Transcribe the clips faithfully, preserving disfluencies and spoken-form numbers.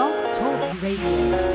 Blog Talk Radio.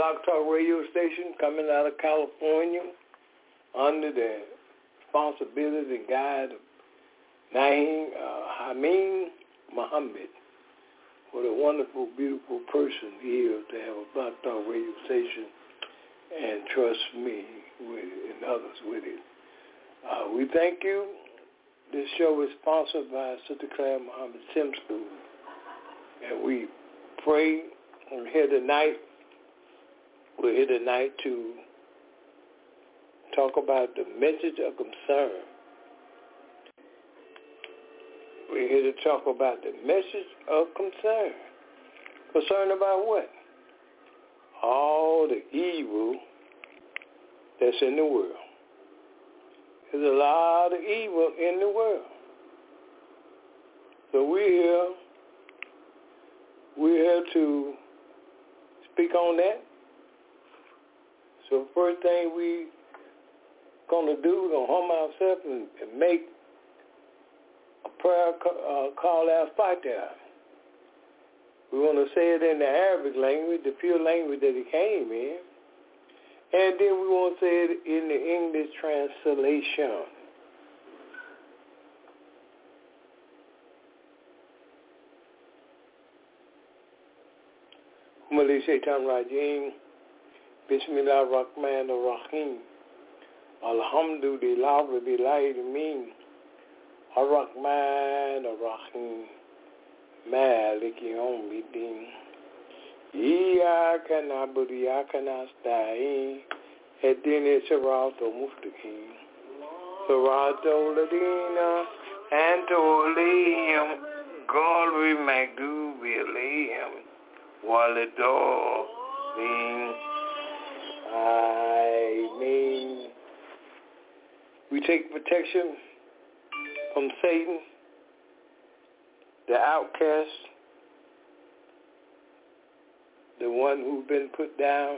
Blog Talk radio station coming out of California under the responsibility and guide of Naeem uh, Hameen Muhammad. What a wonderful, beautiful person he is to have a Blog Talk radio station and trust me with it and others with it. Uh, we thank you. This show is sponsored by Sister Claire Muhammad Sim School. And we pray, we're here tonight, we're here tonight to talk about the message of concern. We're here to talk about the message of concern. Concern about what? All the evil that's in the world. There's a lot of evil in the world. So we're here, we're here to speak on that. So first thing we gonna do, we're gonna hum ourselves and, and make a prayer uh, call out Fatiha. We want to say it in the Arabic language, the pure language that it came in. And then we want to say it in the English translation. Mali Shaitan Rajim, Bismillah Rahman Rahim, Alhamdulillah Rabbil Alamin, Ar-Rahman Ar-Rahim, Maliki Yawmiddin. Iyaka na'budu wa iyaka nasta'in. Ihdina as-siratal mustaqim. Siratal ladina an'amta alayhim ghayril maghdubi alayhim waladdallin. I mean, we take protection from Satan, the outcast, the one who's been put down,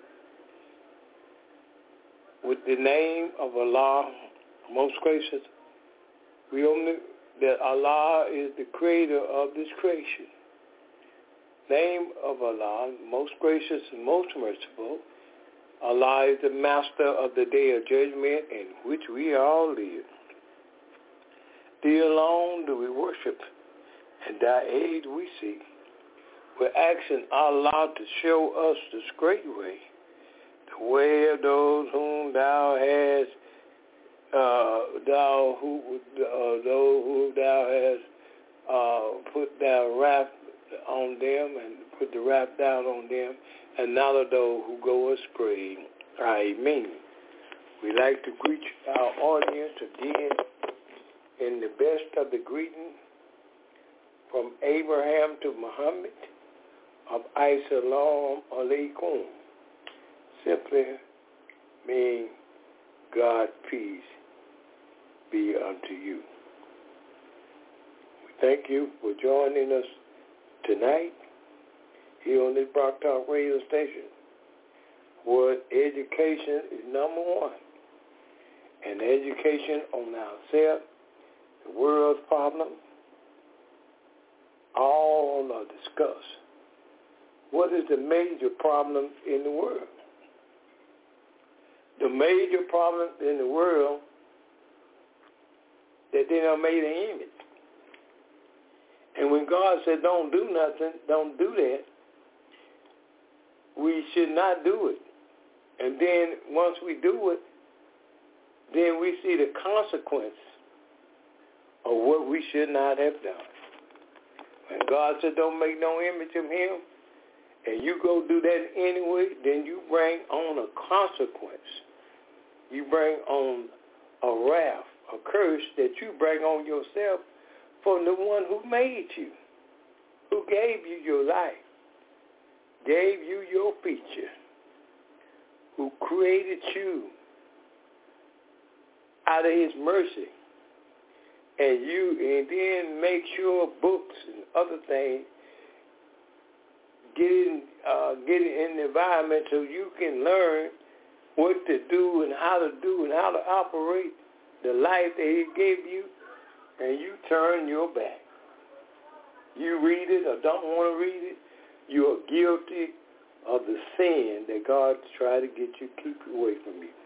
with the name of Allah, most gracious. We only that Allah is the creator of this creation. Name of Allah, most gracious and most merciful. Allah is the master of the day of judgment in which we all live. Thee alone do we worship, and thy aid we seek. We're asking Allah to show us this great way, the way of those whom thou hast, uh, thou who, uh, those who thou hast uh, put down wrath on them and put the wrath down on them, and not of those who go astray. Amen. We like to greet our audience again in the best of the greeting from Abraham to Muhammad of Assalamu alaikum, simply mean God's peace be unto you. We thank you for joining us tonight here on this Blog Talk radio station, where education is number one, and education on ourselves, the world's problem, all are discussed. What is the major problem in the world? The major problem in the world that they done made an image. And when God said don't do nothing, don't do that, we should not do it. And then once we do it, then we see the consequence of what we should not have done. When God said don't make no image of him, and you go do that anyway, then you bring on a consequence. You bring on a wrath, a curse that you bring on yourself from the one who made you, who gave you your life, gave you your feature, who created you out of his mercy, and you, and then make sure books and other things get in, uh, get in the environment so you can learn what to do and how to do and how to operate the life that he gave you, and you turn your back. You read it or don't want to read it, you are guilty of the sin that God tried to get you, keep away from you.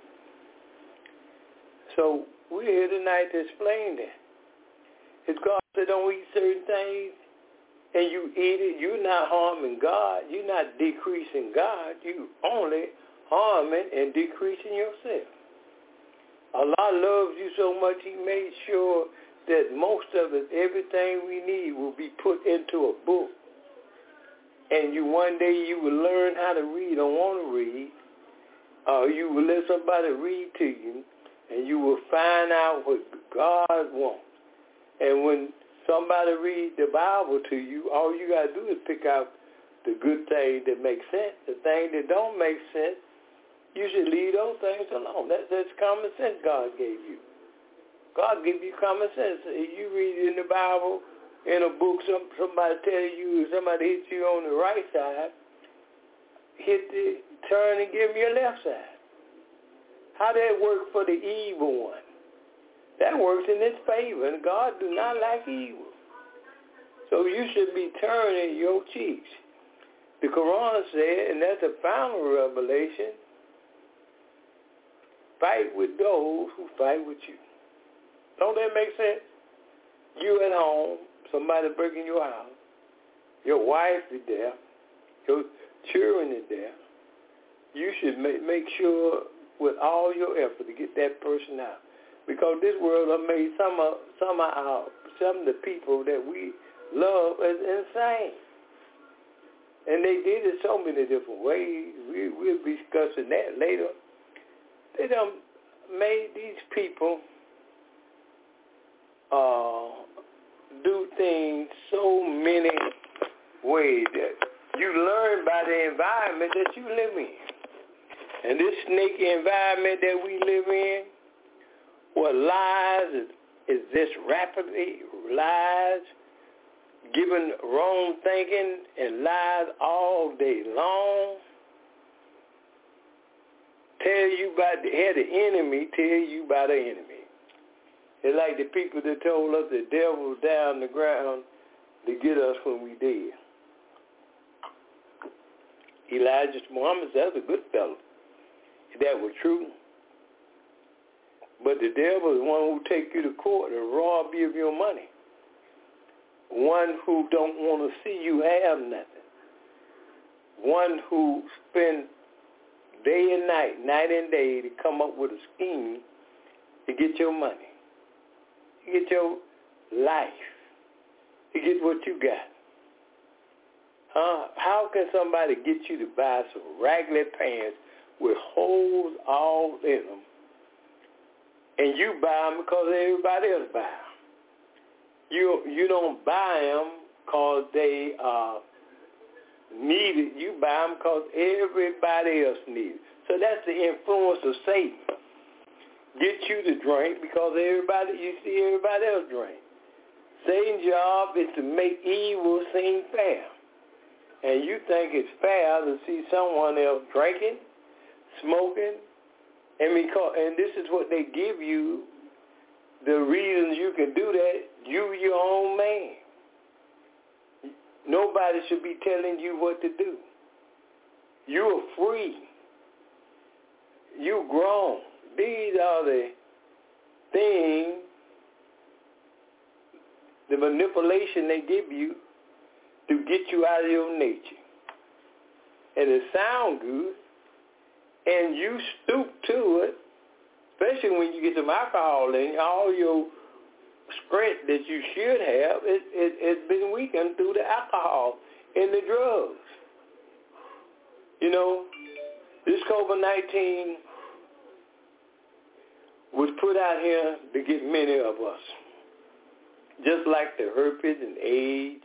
So we're here tonight to explain that. If God said don't eat certain things and you eat it, you're not harming God. You're not decreasing God. You only harming and decreasing yourself. Allah loves you so much, he made sure that most of it, everything we need will be put into a book. And you one day you will learn how to read or want to read, or you will let somebody read to you, and you will find out what God wants. And when somebody reads the Bible to you, all you got to do is pick out the good things that make sense. The things that don't make sense, you should leave those things alone. That, that's common sense God gave you. God gave you common sense. If you read in the Bible, in a book, some, somebody tell you, somebody hits you on the right side, hit the turn and give me your left side. How that work for the evil one? That works in his favor, and God do not like evil. So you should be turning your cheeks. The Quran said, and that's a final revelation, fight with those who fight with you. Don't that make sense? You at home, somebody breaking your house, your wife is there, your children is there. You should make, make sure with all your effort to get that person out. Because this world has made some of, some of our, some of the people that we love as insane. And they did it so many different ways. We, we'll be discussing that later. They done made these people uh, do things so many ways that you learn by the environment that you live in. And this snaky environment that we live in, what lies is, is this rapidly lies, giving wrong thinking and lies all day long. Tell you about the, had the enemy tell you about the enemy. It's like the people that told us the devil's down the ground to get us when we dead. Elijah Muhammad said, that's a good fellow. That was true. But the devil is one who take you to court and rob you of your money. One who don't want to see you have nothing. One who spend day and night, night and day to come up with a scheme to get your money, to get your life, to get what you got. Huh? How can somebody get you to buy some raggedy pants with holes all in them, and you buy them because everybody else buy them? You you don't buy them because they are needed. You buy them because everybody else needs it. So that's the influence of Satan. Get you to drink because everybody you see everybody else drink. Satan's job is to make evil seem fair. And you think it's fair to see someone else drinking, smoking, and because and this is what they give you, the reasons you can do that, you your own man. Nobody should be telling you what to do. You're free. You're grown. These are the things, the manipulation they give you to get you out of your nature. And it sounds good, and you stoop to it, especially when you get some alcohol in all your strength that you should have, it, it, it's been weakened through the alcohol and the drugs. You know, this COVID nineteen was put out here to get many of us. Just like the herpes and AIDS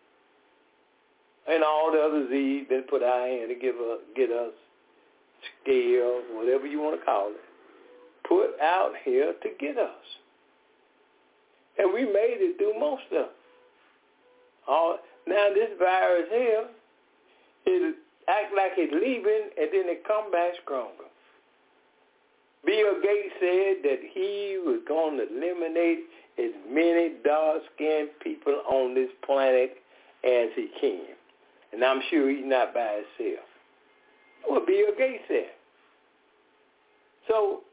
and all the other disease been put out here to give us, get us scales, whatever you want to call it, put out here to get us. And we made it through most of it. All, now this virus here, it act like it's leaving and then it come back stronger. Bill Gates said that he was going to eliminate as many dark-skinned people on this planet as he can. And I'm sure he's not by himself. what Bill Gates said. So,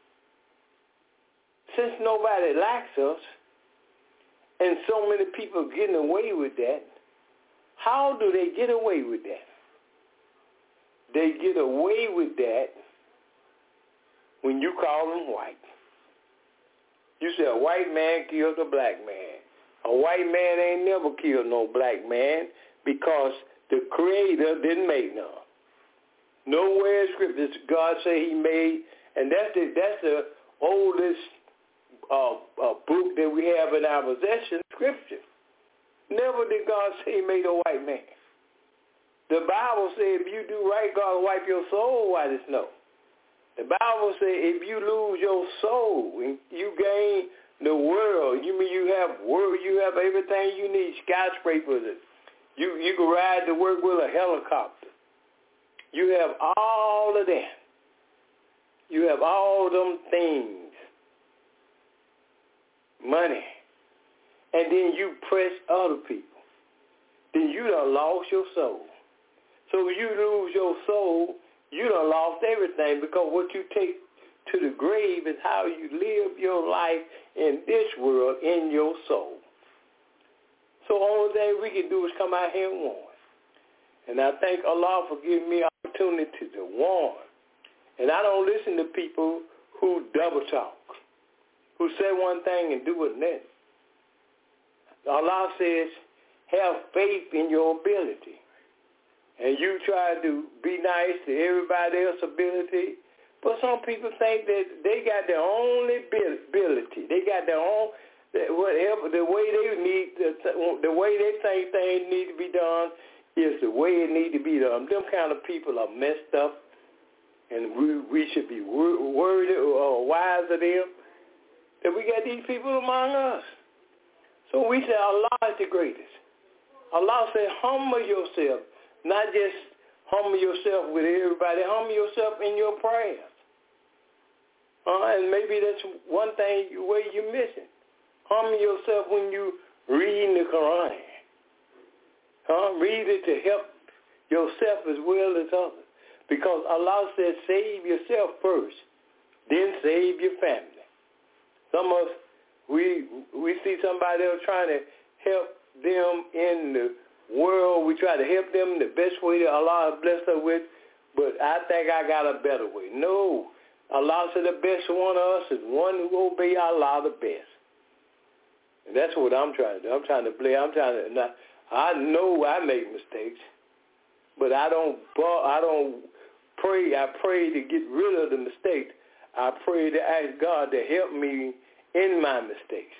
since nobody likes us, and so many people are getting away with that, how do they get away with that? They get away with that when you call them white. You say a white man killed a black man. A white man ain't never killed no black man because the Creator didn't make none. Nowhere in Scripture God say He made, and that's the that's the oldest uh, uh, book that we have in our possession, Scripture. Never did God say He made a white man. The Bible says if you do right, God will wipe your soul white as snow. The Bible says if you lose your soul and you gain the world, you mean you have world, you have everything you need, skyscrapers. You you can ride to work with a helicopter. You have all of that. You have all them things. Money. And then you press other people. Then you done lost your soul. So if you lose your soul, you done lost everything, because what you take to the grave is how you live your life in this world, in your soul. So the only thing we can do is come out here and warn. And I thank Allah for giving me opportunity to warn. And I don't listen to people who double talk, who say one thing and do another. Allah says, have faith in your ability. And you try to be nice to everybody else's ability. But some people think that they got their own ability. They got their own, whatever, the way they need, the way they think things need to be done is the way it need to be done. Them kind of people are messed up, and we we should be worried or wise of them, that we got these people among us. So we say Allah is the greatest. Allah said, humble yourself. Not just humble yourself with everybody. Humble yourself in your prayers. Uh, and maybe that's one thing where you're missing. Humble yourself when you read the Quran. Huh? Read it to help yourself as well as others. Because Allah says, save yourself first, then save your family. Some of us, we we see somebody else trying to help them in the world. We try to help them the best way that Allah has blessed us with, but I think I got a better way. No. Allah said the best one of us is one who obey Allah the best. And that's what I'm trying to do. I'm trying to play. I'm trying to, not, I know I make mistakes, but I don't, I don't pray. I pray to get rid of the mistakes. I pray to ask God to help me in my mistakes.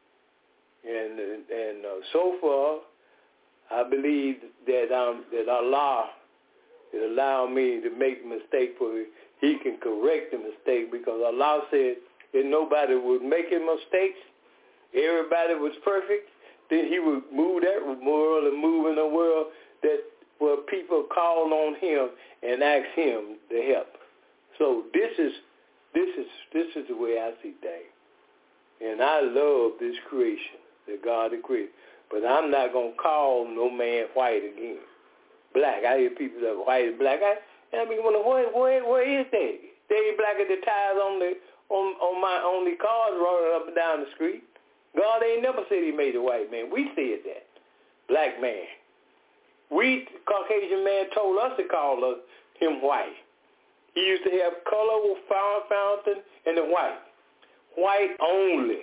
And and uh, so far, I believe that um, that Allah will allow me to make a mistake for He can correct the mistake, because Allah said if nobody was making mistakes, everybody was perfect, then He would move that world and move in a world that where people call on Him and ask Him to help. So this is this is this is the way I see things, and I love this creation that God has created. But I'm not going to call no man white again. Black. I hear people that white is black. I, I mean, where, where, where is that? They ain't black at the tires on the on on my on the cars running up and down the street. God ain't never said He made a white man. We said that. Black man. We, Caucasian man, told us to call us, him white. He used to have color with fountain and the white. White only.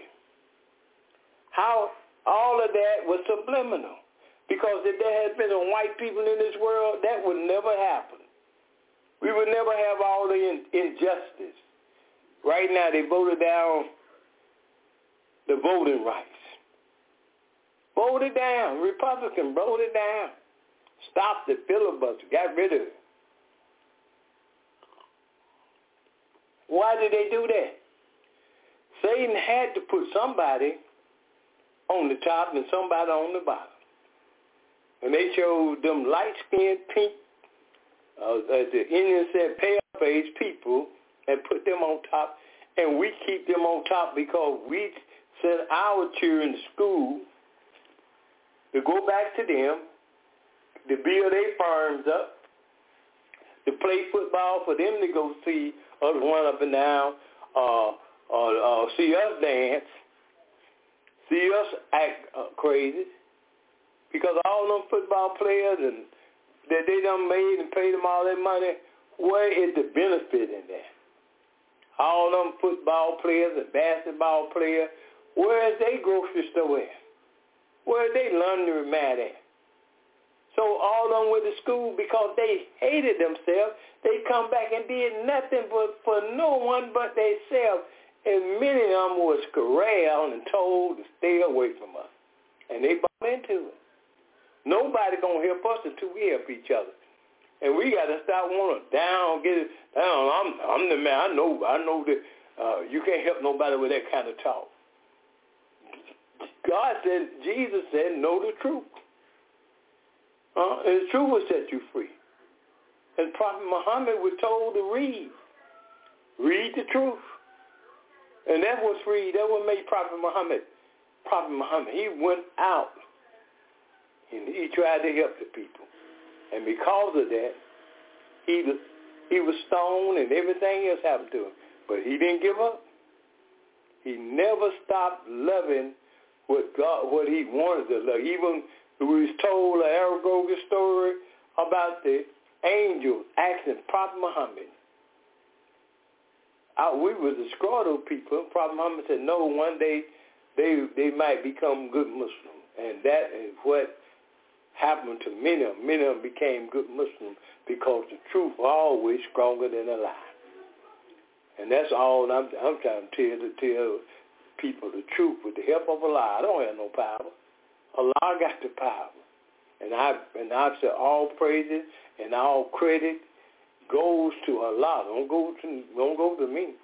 How all of that was subliminal. Because if there had been some white people in this world, that would never happen. We would never have all the in, injustice. Right now, they voted down the voting rights. Vote it down. Republican, vote it down. Stop the filibuster. Got rid of it. Why did they do that? Satan had to put somebody on the top and somebody on the bottom. And they chose them light-skinned, pink, uh, as the Indian said, pale-faced people, and put them on top. And we keep them on top because we send our children to school to go back to them, to build their farms up, to play football, for them to go see us run up and down, uh, uh, uh, see us dance, see us act uh, crazy, because all them football players and that they done made and paid them all that money, where is the benefit in that? All them football players and basketball players, where is their grocery store at? Where is their laundry mat at? So all of them went to school because they hated themselves. They come back and did nothing but for no one but themselves. And many of them was corralled and told to stay away from us. And they bought into it. Nobody going to help us until we help each other. And we got to stop wanting to down, get it down. I'm, I'm the man. I know, I know that uh, you can't help nobody with that kind of talk. God said, Jesus said, know the truth. Uh, and the truth will set you free. And Prophet Muhammad was told to read. Read the truth. And that was free. That what made Prophet Muhammad. Prophet Muhammad, he went out and he tried to help the people. And because of that, he was, he was stoned and everything else happened to him. But he didn't give up. He never stopped loving what God, what he wanted to love. Even we was told an Aragoga story about the angel asking Prophet Muhammad. I, we was the Scroto people. Prophet Muhammad said, no, one day they they might become good Muslims. And that is what happened to many of them. Many of them became good Muslims because the truth was always stronger than a lie. And that's all I'm, I'm trying to tell, to tell people the truth with the help of Allah. I don't have no power. Allah got the power. And I and I've said all praises and all credit goes to Allah. Don't go to don't go to me.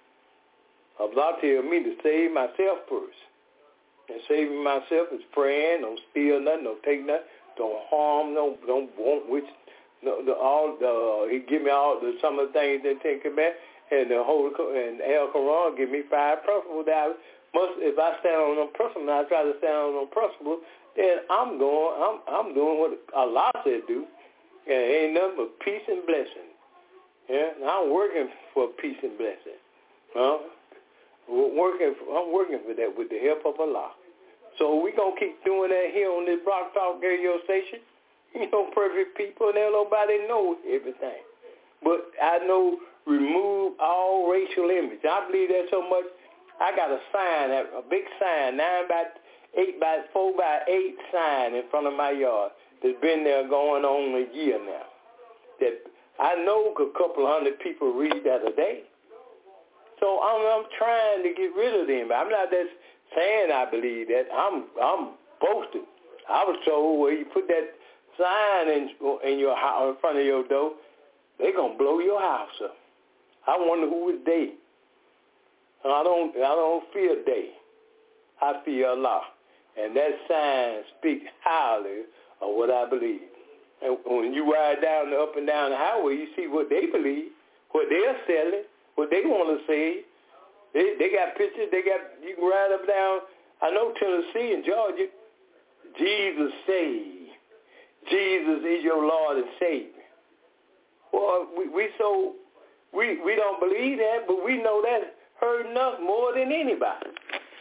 Allah tell me to save myself first. And saving myself is praying, don't steal nothing, don't take nothing, don't harm, don't don't want which no, the all the he give me all the some of the things that take it back, and the whole and Al Quran give me five principles that I must if I stand on them principles, I try to stand on them principles, then I'm going I'm I'm doing what Allah said do, and it ain't nothing but peace and blessing. Yeah, and I'm working for peace and blessing. Huh? Working, for, I'm working for that with the help of Allah. So we gonna keep doing that here on this Rock Talk radio station. You know, perfect people, and nobody knows everything. But I know remove all racial image. I believe that so much. I got a sign, a big sign, nine by eight by four by eight sign in front of my yard that's been there going on a year now. That I know a couple of hundred people read that a day. So I'm, I'm trying to get rid of them. I'm not just saying I believe that. I'm I'm boasting. I was told where you put that sign in in your house, in front of your door, they're gonna blow your house up. I wonder who is they. And I don't I don't fear they. I fear Allah. And that sign speaks highly of what I believe. And when you ride down the up and down the highway, you see what they believe, what they're selling, what they want to say. They they got pictures. They got you can ride up down. I know Tennessee and Georgia. Jesus saved. Jesus is your Lord and Savior. Well, we, we so we we don't believe that, but we know that hurting us more than anybody.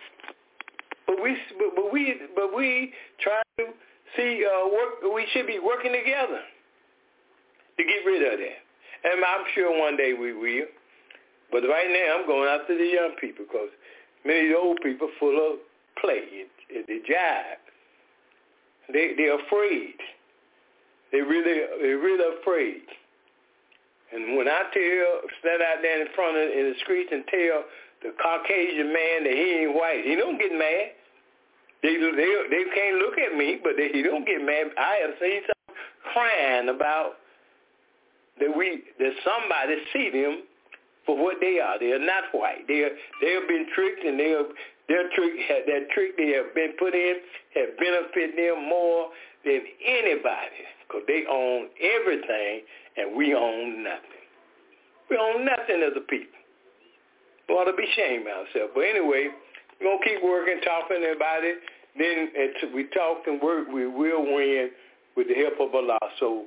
But we but, but we but we try to see uh, work. We should be working together to get rid of that. And I'm sure one day we will. But right now I'm going after the young people because many of the old people are full of play and they jive. They they're afraid. They really they're really afraid. And when I tell stand out there in front of in the streets and tell the Caucasian man that he ain't white, he don't get mad. They they they can't look at me, but they, he don't get mad. I have seen some crying about that we that somebody see them for what they are. They are not white. They are, they have been tricked, and they have, their trick that trick they have been put in have benefited them more than anybody because they own everything and we own nothing. We own nothing as a people. We ought to be ashamed of ourselves. But anyway, we're going to keep working, talking about it. Then until we talk and work, we will win with the help of Allah. So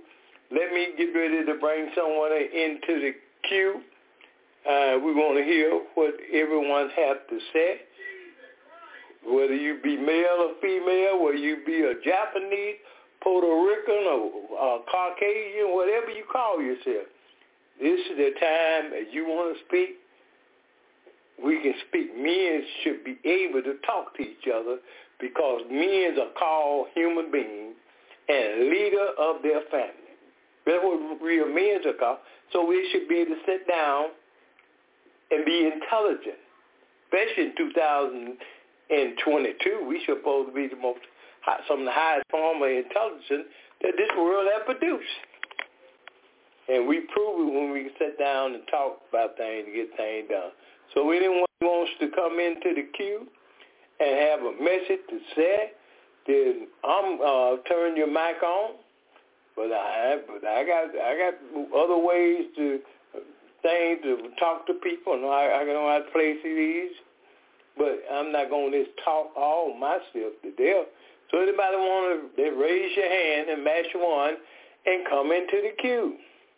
let me get ready to bring someone into the queue. Uh, we want to hear what everyone has to say. Whether you be male or female, whether you be a Japanese, Puerto Rican, or uh, Caucasian, whatever you call yourself. This is the time that you want to speak. We can speak. Men should be able to talk to each other because men are called human beings and leader of their family. That's what real men are called. So we should be able to sit down and be intelligent, especially in two thousand twenty-two. We should supposed to be the most, some of the highest form of intelligence that this world has produced. And we prove it when we sit down and talk about things to get things done. So anyone who wants to come into the queue and have a message to say, then I'm uh, turn your mic on. But I, but I got, I got other ways to things to talk to people. And I, I know how to play C Ds. But I'm not going to just talk all myself to death. So anybody want to, they raise your hand and match one and come into the queue.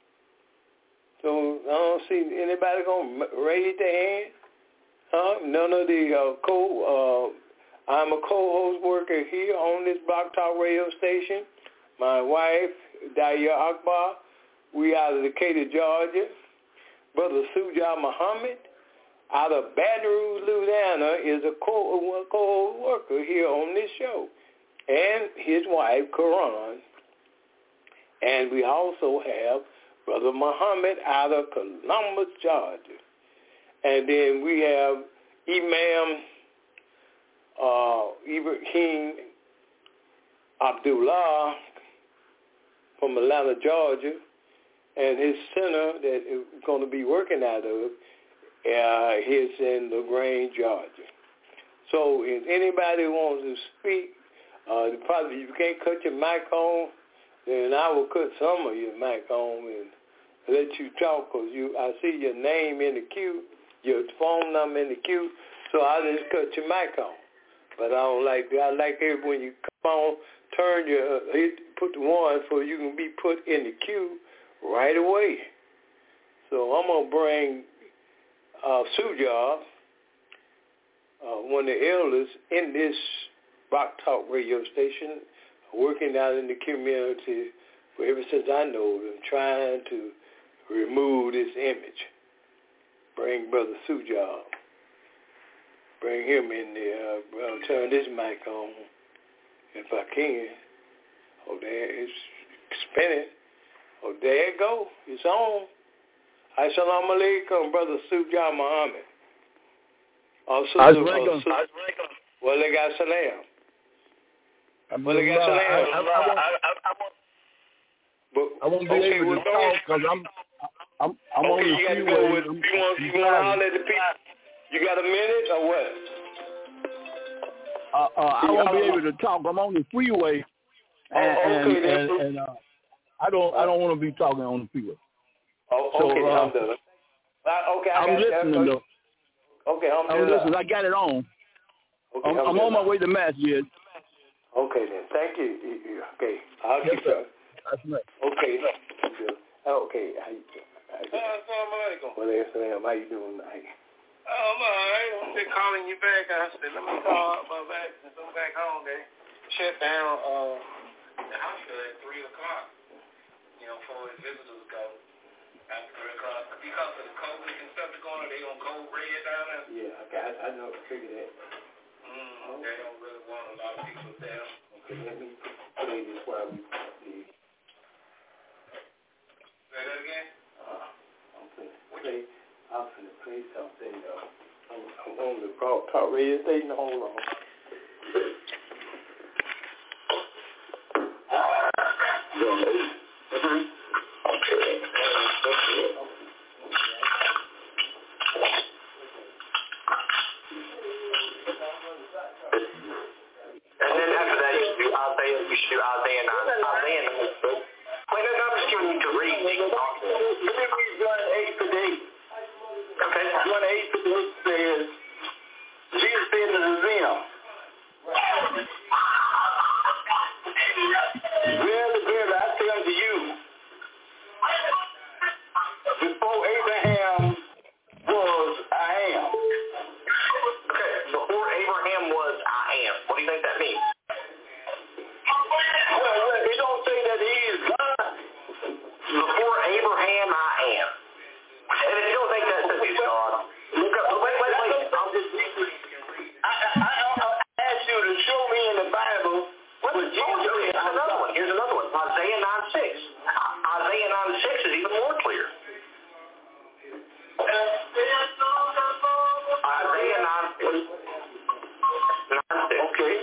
So I don't see anybody going to raise their hand. Huh? None of the uh, co, uh, I'm a co-host worker here on this Block Talk radio station. My wife, Daya Akbar, we out of Decatur, Georgia. Brother Sujah Muhammad, out of Baton Rouge, Louisiana, is a co- co-host worker here on this show. And his wife, Karan. And we also have Brother Muhammad out of Columbus, Georgia. And then we have Imam uh, Ibrahim Abdullah from Atlanta, Georgia, and his center that is going to be working out of uh, is in LaGrange, Georgia. So if anybody wants to speak, uh, probably if you can't cut your mic on, then I will cut some of your mic on and let you talk, because you, I see your name in the queue, your phone number in the queue, so I just cut your mic on. But I don't like I like it when you come on, turn your, hit, put the one so you can be put in the queue right away. So I'm going to bring uh, Sujah, uh, one of the elders in this Rock Talk radio station, working out in the community for ever since I know them, trying to remove this image. Bring Brother Sujah. Bring him in there. I'll turn this mic on if I can. Oh, there it's spinning. Oh, there it go. It's on. Assalamu alaikum, Brother Sujah Muhammad. Oh, Assalamu alaikum. Wa alaikum salam. Wa alaikum salam. I won't be okay, able to talk because I'm, I'm, I'm okay, on the you got to freeway. go with, you want, you want to holler at the people? You got a minute or what? Uh, uh, I won't be able to talk. I'm on the freeway, and oh, okay, and, and, and uh, I don't I don't want to be talking on the freeway. Oh, so, okay, uh, I'm done. Uh, okay, I I'm got listening you. though. Okay, I'm, I'm listening. I got it on. Okay, I'm, I'm, I'm on my way to Masjid. Okay then, thank you. Okay, I'll yes, keep up. That's right. Okay, okay. How you doing? Assalamu alaikum. Wa alaikum salam. How you doing tonight? Oh, I'm all right. I'm just calling you back. I said, let me call my back since I'm back home. They shut down uh, the hospital at three o'clock, you know, before the visitors go. After three o'clock. Because of the COVID and stuff that's going on, they on code red down there. Yeah, okay, I, I know. I figured that. Mm, oh. They don't really want a lot of people there. Okay, let me play this while we leave. Say that again? Uh, I'm finna play, I'm finna play something. Uh, I'm, I'm on the Talk radio station. Hold on. Mm-hmm. And then after that, you should do Isaiah, you should do Isaiah nine. Isaiah nine. Wait, no, no, I'm just giving you to read. You can talk. Let me read John eight to eight. Okay. John eight to eight says, Jesus said to them, verily, verily, I say unto you, Abraham was, I am. What do you think that means? Well, well it don't say that he is God. Before Abraham, I am. And if you don't think that says he's God, look up. Wait, wait, wait. I'm just. I, I, I, I asked you to show me in the Bible. What was Jesus? Here's another one. Here's another one. Isaiah nine six. Isaiah nine six is even more clear. Isaiah nine six. Okay.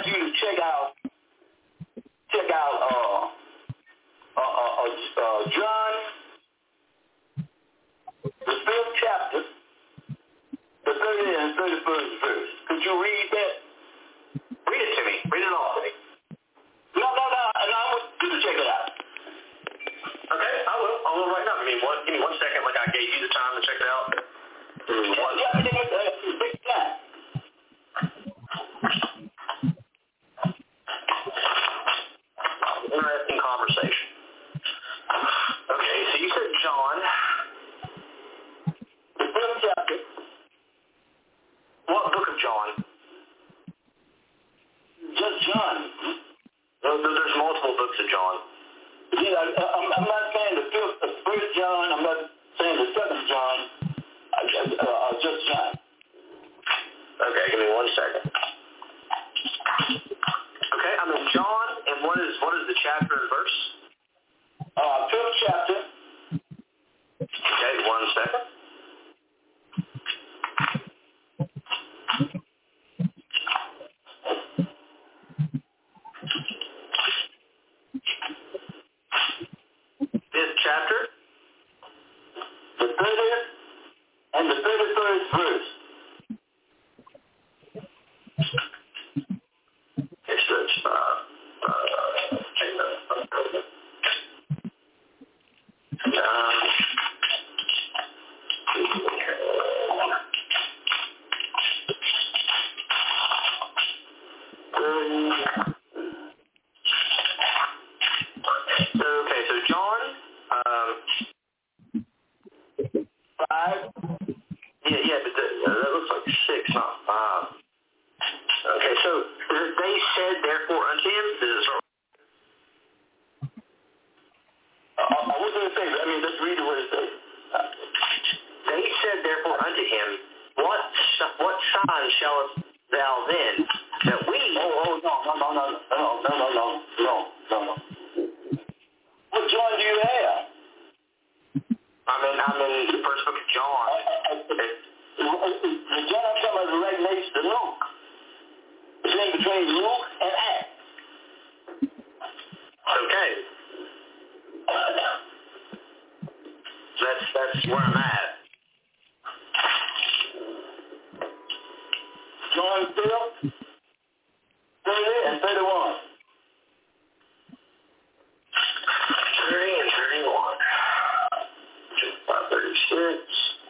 you to check out, check out uh, uh, uh, uh, uh, John, the fifth chapter, the thirtieth and thirty-first verse. Could you read that? Read it to me. Read it all to me. No, no, no, and I want you to check it out. Okay, I will. I will right now. Give me one, give me one second, like I gave you the time to check it out. Give me one yeah, second. Yeah, yeah, big time. Interesting conversation. Okay, so you said John, the fifth chapter. What book of John? Just John. No, there's multiple books of John. Yeah, I, I'm, I'm not saying the fifth, the first John. I'm not saying the second John. I just, uh, uh, just John. Okay, give me one second. Okay, I'm in John, and what is what is the chapter and verse? Uh, fifth chapter. Okay, one second. Fifth chapter, the thirtieth and the thirty-first verse. Okay, so it's, uh, uh, um, okay, so John, um, five. Yeah, yeah, but the, uh, that looks like six, not five. Okay, so they said, therefore, unto him, this is uh, I was going to say, I mean, let's read what it says. They said, therefore, unto him, what what sign shallest thou then, that we... Oh, oh, no, no, no, no, no, no, no, no, no, no, no. What John do you have? I'm in, I'm in the first book of John. I, I, I, the John I'm talking about is right next to Luke. It's in between Luke and Acts. Okay. That's that's where I'm at. John fifth, thirty and thirty-one. Thirty and thirty-one. Five thirty-six.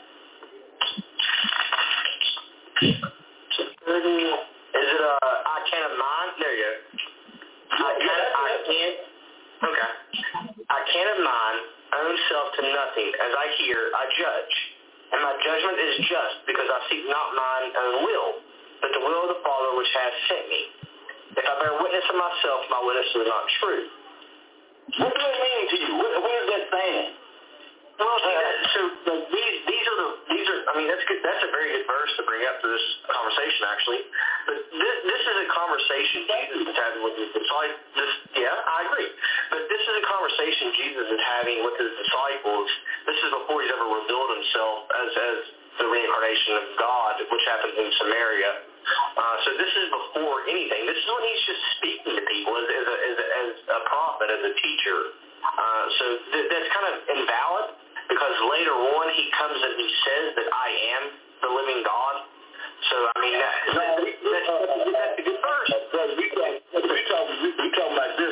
Thirty. Is it uh I can't of mine? There you go. I can't I can't okay. I can't of mine own self to nothing. As I hear, I judge. And my judgment is just, because I seek not mine own will, but the will of the Father which has sent me. If I bear witness of myself, my witness is not true. What does that mean to you? What, what is that saying? Well, uh, so uh, these these are the these are I mean that's good. That's a very good verse to bring up to this conversation, actually. But this this is a conversation Jesus is having with his disciples. This, yeah, I agree. But this is a conversation Jesus is having with his disciples. This is before he's ever revealed himself as as the reincarnation of God, which happened in Samaria. Uh, so this is before anything. This is when he's just speaking to people as as a, as a, as a prophet, as a teacher. Uh, so th- that's kind of invalid. Because later on he comes and he says that I am the living God. So, I mean, that, that, that, that's, that's a good verse. We talk, we talk, we talk about this.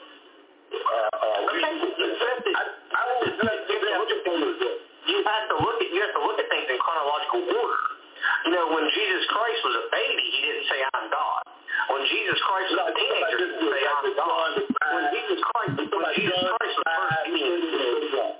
Uh, uh, okay. I, I would like to look at things. You have to look at you have to look at things in chronological order. You know, when Jesus Christ was a baby, he didn't say I'm God. When Jesus Christ was a teenager, he didn't say I'm God. When Jesus Christ, when Jesus Christ was first being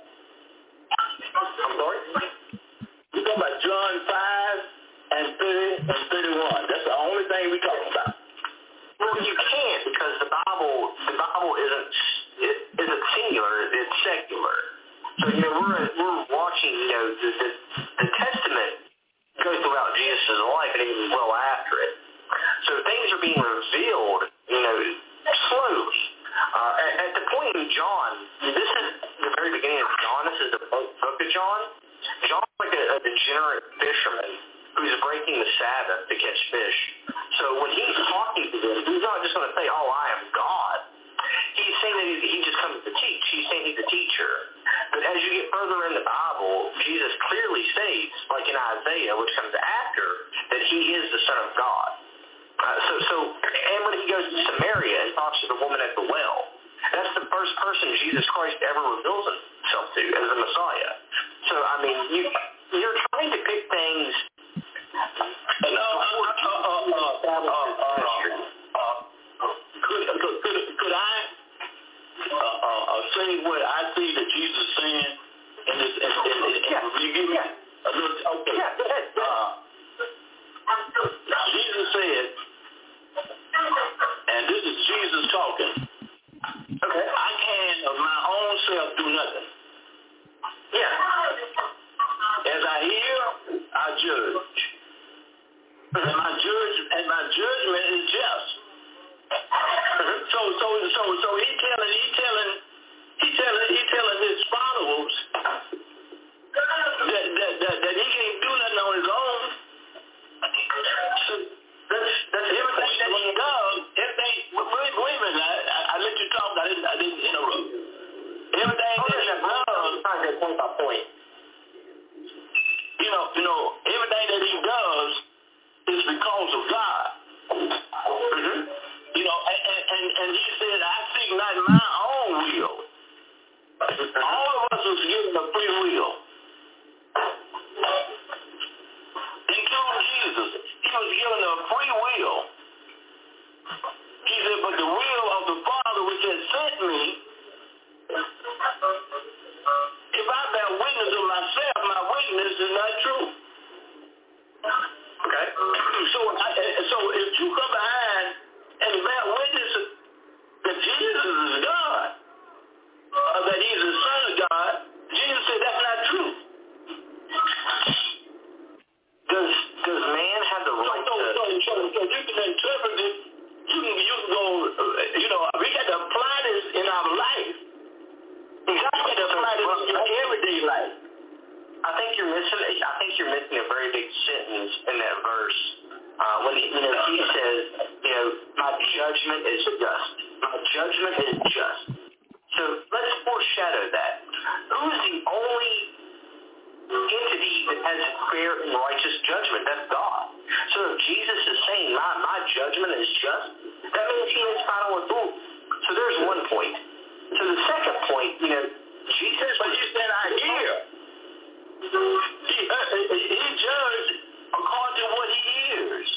I'm sorry? We're talking about John five and thirty and thirty-one. That's the only thing we're talking about. Well, you can't, because the Bible the Bible isn't it isn't singular, it's secular. So, you know, we're we're watching, you know, the, the, the Testament go throughout Jesus' life and even well after it. So things are being revealed, you know, slowly. Uh, at, at the point in John, this is the very beginning of John. This is the book of John. John's like a, a degenerate fisherman. who's breaking the Sabbath to catch fish. So when he's talking to them, he's not just going to say, oh, I am God. He's saying that he just comes to teach. He's saying he's a teacher. But as you get further in the Bible, Jesus clearly states, like in Isaiah, which comes after, that he is the Son of God. Uh, so, so, and when he goes to Samaria and talks to the woman at the well, that's the first person Jesus Christ ever reveals himself to as the Messiah. So, I mean, you, you're trying to pick things. No, uh, uh, uh, uh, uh, uh, could, could, could, could I uh, uh, uh, say what I see that Jesus is saying in this? In, in, in, yeah. You give me yeah. a little. Okay. Yeah. Go ahead. Uh, Jesus said, and this is Jesus talking. Okay. I can of my own self do nothing. Yeah. As I hear, I judge. And my judge and my judgment is just. So so so so he telling he telling he telling he telling his followers that that that, that he can't do nothing on his own. So that's that's everything that he does. Everything. Wait, wait a minute. I, I, I let you talk. I didn't I didn't interrupt. Everything that he does. Trying to point by point. You know you know everything that he does is because of God. Mm-hmm. You know, and, and, and he said, I seek not my own will. All of us was given a free will. Including Jesus. He was given a free will. He said, but the will of the Father which has sent me, if I bear witness of myself, my witness is not true. Okay. So, I, so if you come behind and bear witness that Jesus is God, or that he's the Son of God, Jesus said that's not true. Does does man have the right so, to... So, so, so you can interpret it, you can, you can go, you know, we got to apply this in our life. We got to apply this in your everyday life. I think you're missing. I think you're missing a very big sentence in that verse. Uh, when he, you know, he says, you know, my judgment is just. My judgment is just. So let's foreshadow that. Who is the only entity that has fair and righteous judgment? That's God. So if Jesus is saying my my judgment is just, that means he has final authority. So there's one point. So the second point, you know, Jesus. But you said I hear. He, uh, he judged according to what he hears.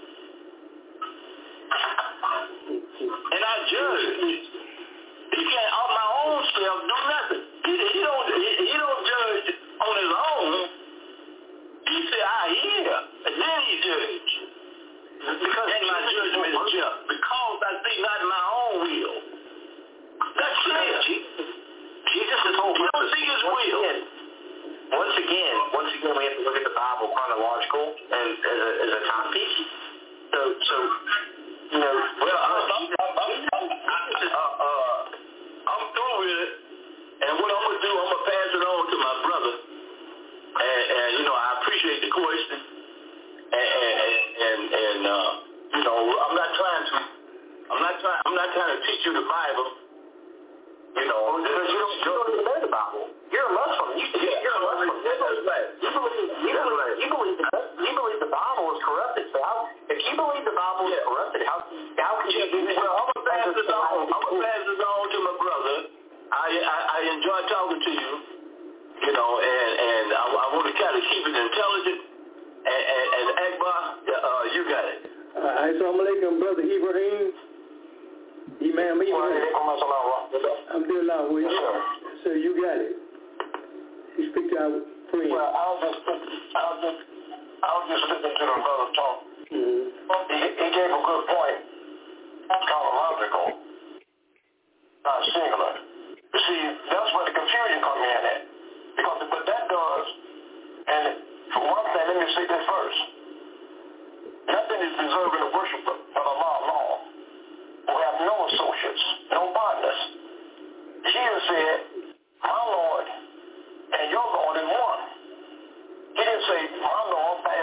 And I judge. He can't on my own self do nothing. He, he don't he, he don't judge on his own. He said, I hear. And then he judge. Because and my judgment is just. Because I think not my own will. That's clear. Jesus is whole You don't see his will. Once again, once again, we have to look at the Bible chronological and as a, as a timepiece. So, so you know, well, I'm, I'm, I'm, I'm, uh, uh, I'm through with it, and what I'm gonna do, I'm gonna pass it on to my brother, and, and you know, I appreciate the question, and and and, and uh, you know, I'm not trying to, I'm not trying, I'm not trying to teach you the Bible, you know, because you don't, you don't even know the Bible. You're a Muslim. You, yeah, you're a Muslim. That's right. You believe, you believe, right. you believe, the, you believe the Bible is corrupted. So how, if you believe the Bible is yeah. corrupted, how how can yeah, you do this? Well, I'm gonna pass this on. I'm gonna pass this on to my brother. I I, I enjoy talking to you, you know, and and I, I want to try to keep it intelligent. And, and, and Akbar, uh, you got it. Uh, Assalamu alaikum, Brother Ibrahim. Imam Ibrahim. Alhamdulillah, with you. So you got it. You speak to our friend. Well, I'll just, I'll just, I'll just listen to the brother talk. Mm-hmm. He, he gave a good point. Chronological, not singular. You see, that's where the confusion comes in at. Because what that does, and for one thing, let me say this first. Nothing is deserving of worship but Allah alone, who have no associates, no partners. Jesus said, my Lord and your Lord is one. He didn't say, my Lord passed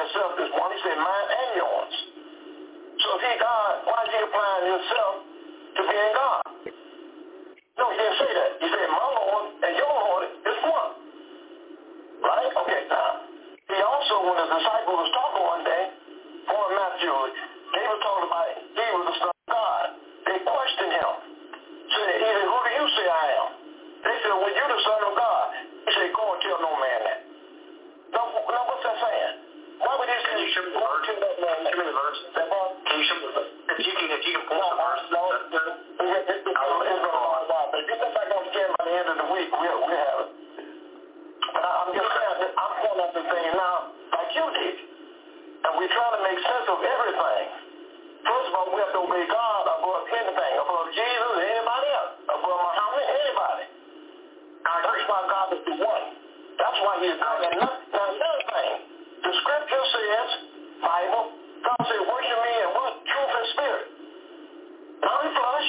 himself is one. He said, mine and yours. So if he God, why is he applying himself to being God? No, he didn't say that. He said, my Lord and your Lord is one. Right? Okay, now, he also, when the disciples was talking one day, Paul and Matthew, they were talking about he was the Son of God. They questioned him. Said, he said, who do you say I am? They said, well, you're the Son of God. He said, go and tell no man that. Now, now what's that saying? Why would he say, can you show me the verse? Show me the verse. Can you show me the verse? If you can, if you can pull the verse. No, no. It's going to But if you come back on scan by the end of the week, we'll, we'll have it. But I, I'm just saying, that I'm pulling up this thing now like you did. And we're trying to make sense of everything. First of all, we have to obey God above anything, above Jesus, anybody else, above Muhammad, anybody. That's why God is the one. That's why he's doing it. Now, another thing, the scripture says, Bible, God said, worship me in what? Truth and spirit. Not in flesh.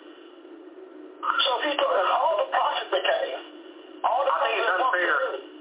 So if he told us all the prophets that came, all the I think it's unfair.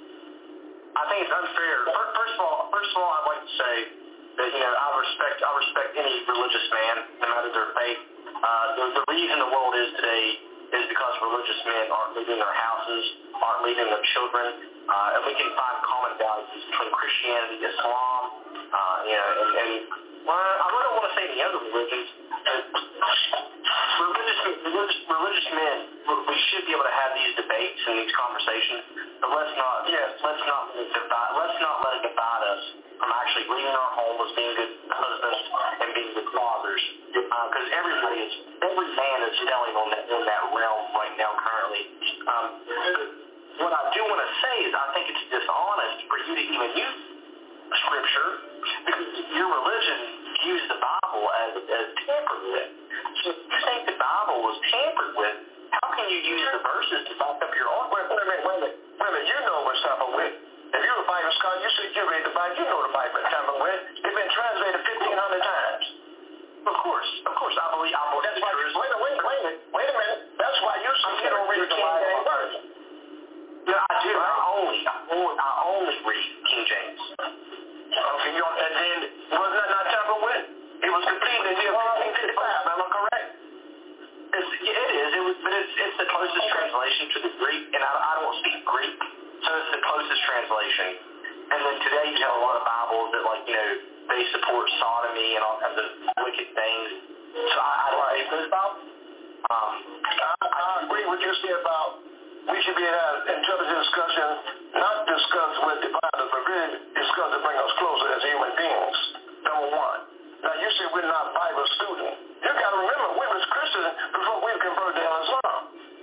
I think it's unfair. First of all, first of all, I'd like to say that, you know, I respect I respect any religious man, no matter their faith. Uh, the, the reason the world is today is because religious men aren't leaving their houses, aren't leaving their children, uh, and we can find common values between Christianity, Islam, uh, you know, and, and well, I really don't want to say the other religions, but religious, religious, religious men, we should be able to have these debates and these conversations, but let's not, yes, let's not let it divide, let's not let it divide us from actually leaving our homes, being good husbands, and being good fathers, because uh, everybody is, every man is failing on that, in that realm right now currently. Um, what I do want to say is I think it's dishonest for you to even use Scripture, because your religion views the Bible as, as tampered with. So if you think the Bible was tampered with, how can you use the verses to back up your own? Wait, wait a minute, wait a minute, wait a minute, you know what's tampered with. If you're a Bible scholar, you say you read the Bible, you know the Bible is tampered with. It's been translated fifteen hundred times. Of course, of course, I believe, I believe that's why, wait, wait, wait a minute, wait a minute. That's why you say you don't read the King James Version. Yeah, I do. I only, I only, I only read King James. Okay, you know, and then wasn't that not tampered with? It was completed in the year fifteen fifty-five. Am I correct? It's, yeah, it is. It was, but it's it's the closest translation to the Greek, and I, I don't speak Greek, so it's the closest translation. And then today you have a lot of Bibles that, like, you know, they support sodomy and all kinds of wicked things. So I, I don't read those Bibles. Um, I, I agree with you said about we should be able to have intelligent discussion, not discuss what divides us, but really discuss to bring us closer as human beings. Number one. Now you say we're not Bible students. You got to remember, we was Christians before we converted to Islam.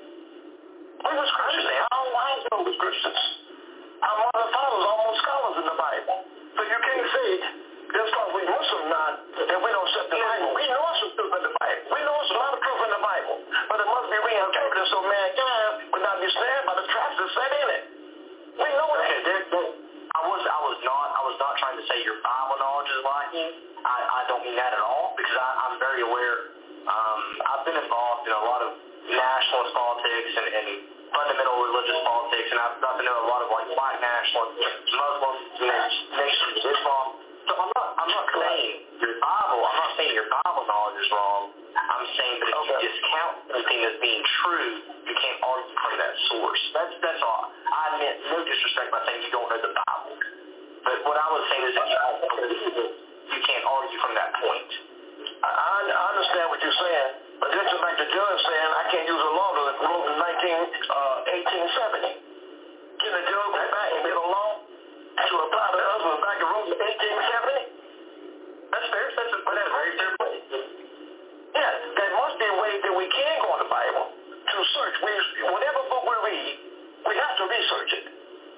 We was Christians. Our wives were Christians. Our mother and fathers are almost scholars in the Bible. So you can't say just because we Muslim not that we don't accept the Bible. We know some truth in the Bible. We know there's a lot of truth in the Bible. But it must be reinterpreted so mankind would not be snared by the traps that set in it. We know that. Okay, there, there, I was I was not I was not trying to say your Bible knowledge is lacking. I, I don't mean that at all, because I, I'm very aware. Um, I've been involved in a lot of nationalist politics and, and fundamental religious politics, and I've got to know a lot of like white nationalists, Muslims, you know, nations of Islam. So I'm not I'm not saying your Bible. I'm not saying your Bible knowledge is wrong. I'm saying that if you discount something as being true, you can't argue from that source. That's that's all. I meant no disrespect by saying you don't know the Bible. But what I was saying is if you don't believe it, you can't argue from that point. I, I understand what you're saying, but then to make the judge saying I can't use a law that was wrote in eighteen seventy. Can the judge go back and get a law to apply to us when back in Rome in eighteen seventy? That's fair. That's a, that's a very fair point. Yeah, there must be a way that we can go in the Bible to search. We, whatever book we read, we have to research it.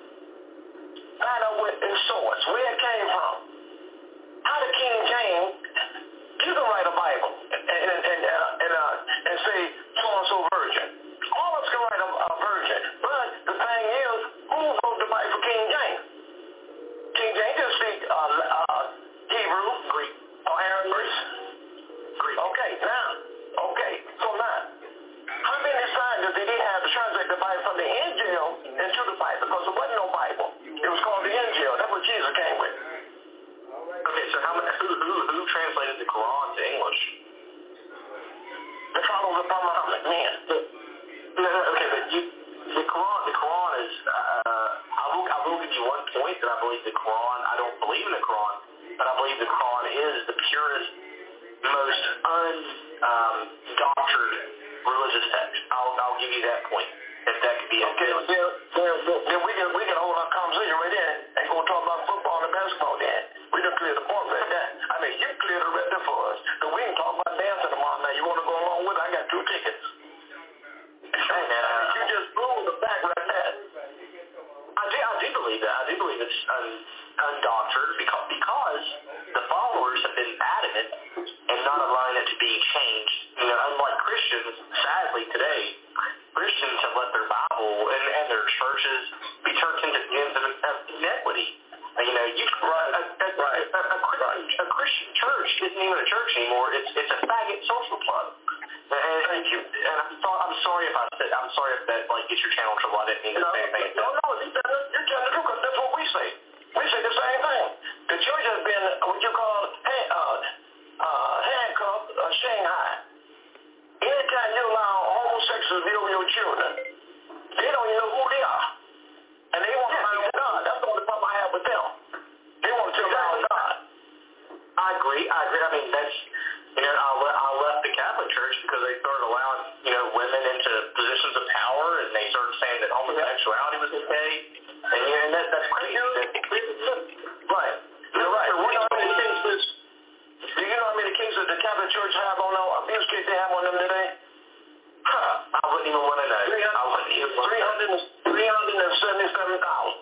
Find out what its source, where it came from. How did King James, you can write a Bible and and and uh, and, uh, and say so and so virgin. All of us can write a, a virgin, but the thing is, who wrote the Bible for King James? King James didn't speak uh, uh, Hebrew, Greek, or Arabic. Greek. Okay, now, okay, so now, how many scientists did he have to translate the Bible from the Injil into the Bible? Because there wasn't no Bible. It was called the Injil. That's what Jesus came with. I believe the Quran. I don't believe in the Quran, but I believe the Quran is the purest, most undoctored religious text. I'll, I'll give you that point. If that could be it. Okay, then, then, then we can we can hold our conversation right there and go talk about football and basketball then. We done cleared the point right there. I mean, you cleared it right there for us. So we can talk about dancing tomorrow night. You want to go along with it? I got two tickets. Hey, man, I mean, you just blew the back right there. I do, I do believe that. I do believe it's un, undoctored because, because the followers have been adamant and not allowing it to be changed. You know, unlike Christians, sadly today, Christians have let their Bible and, and their churches be turned into dens of, of inequity. Uh, you know, you right, a, a, right. a, a, Christian, a Christian church isn't even a church anymore. It's it's a faggot social club. And, Thank you. And I'm, so, I'm sorry if I said I'm sorry if that like gets your channel in trouble. I didn't mean to no, say anything. No, no, you're telling the truth because that's what we say. We say the same thing. The church has been what you call hand, uh, uh, handcuffed, uh, Shanghai. Anytime you allow homosexuals to be over your children, they don't even know who they are. And they want to yeah, lie on God. That's the only problem I have with them. They want to tell lie on God. I agree. I agree. I mean, that's, you know, I, le- I left the Catholic Church because they started allowing, you know, women into positions of power, and they started saying that homosexuality was okay. And, you know, and that, that's crazy. Right. You're right. You know how many cases, do you know how many cases the Catholic Church have on them, abuse cases they have on them today? Huh. I wouldn't even want to know. I wouldn't even want to know. three hundred seventy-seven thousand.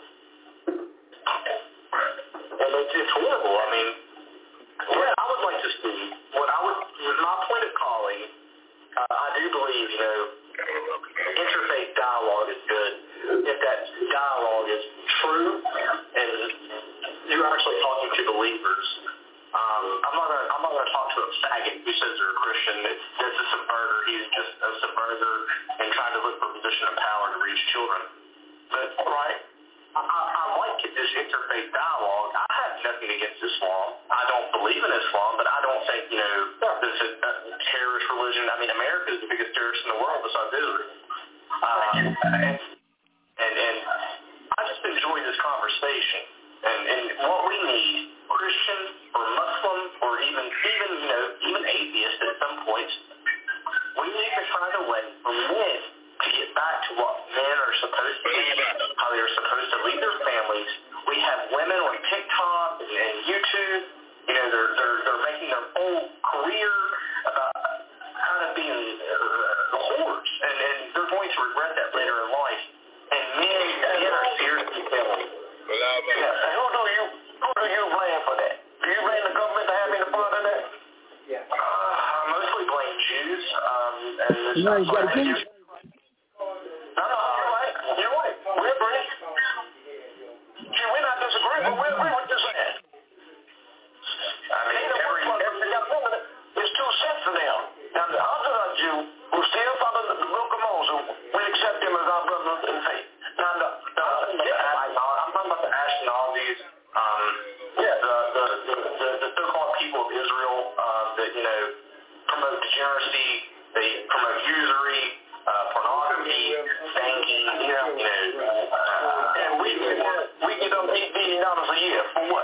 And it's, it's horrible. I mean, what I would like to see, what I would, my point of calling, uh, I do believe, you know, interfaith dialogue is good if that dialogue is true and you're actually talking to believers. Um, I'm not gonna, I'm not gonna talk to a faggot who says they're a Christian. It's, it's a subverter. He's just a subverter and trying to look for a position of power to reach children. But right, I, I, I like this interfaith dialogue. I have nothing against Islam. I don't believe in Islam, but I don't think, you know, this is a terrorist religion. I mean, America is the biggest terrorist in the world besides Israel. Uh, and, and and I just enjoy this conversation. And, and what we need, Christian or Muslim or even, even you know, even atheist at some points, we need to find a way for men to get back to what men are supposed to be, how they're supposed to lead their families. We have women on TikTok and, and YouTube, you know, they're, they're, they're making their whole career about kind of being uh, whores, and, and they're going to regret that later in life. And men, men are seriously failing. Yeah, and who do you who do you blame for that? Do you blame the government for having a part of that? Yeah. Uh, I mostly blame Jews. Um, and this No, you got to Jews. No, no, you're right. You're right. We agree. See, we're not disagreeing, but we agree with this saying. I mean, every, every, there's two sets of them. Now, the Orthodox Jew who still follow the book of Moses, we accept them as our brothers in faith. Now, the, the, the, I'm talking about the Ashkenazis, um, yeah, the, the, the, the, the so-called people of Israel uh, that, you know, promote degeneracy, they promote usury, uh, pornography, banking, you know, you know uh, and we get we get them eight billion dollars a year for what?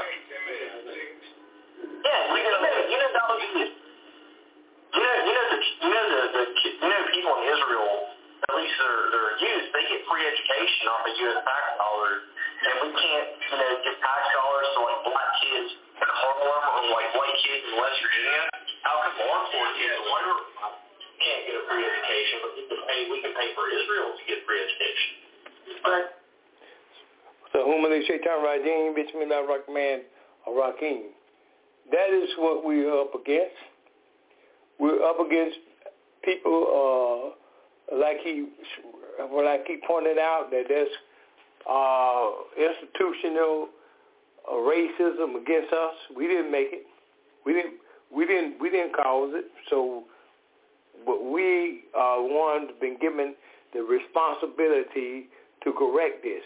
Yeah, we get them eight billion dollars a year. You know, you know the you know the, the you know people in Israel, at least their their youth, they get free education off of U S tax dollars, and we can't, you know, give tax dollars to like black kids in Harlem or like white kids in West Virginia. How come our poor kids in Wonder can't get a free education, but we can pay we can pay for Israel to get free education? Right. So Humali Shaitan Rajim, Bismillah Rahman Rahim. That is what we are up against. We're up against people uh, like he, well, like he pointed out, that there's uh, institutional uh, racism against us. We didn't make it. We didn't. We didn't. We didn't cause it. So, but we are ones been given the responsibility to correct this.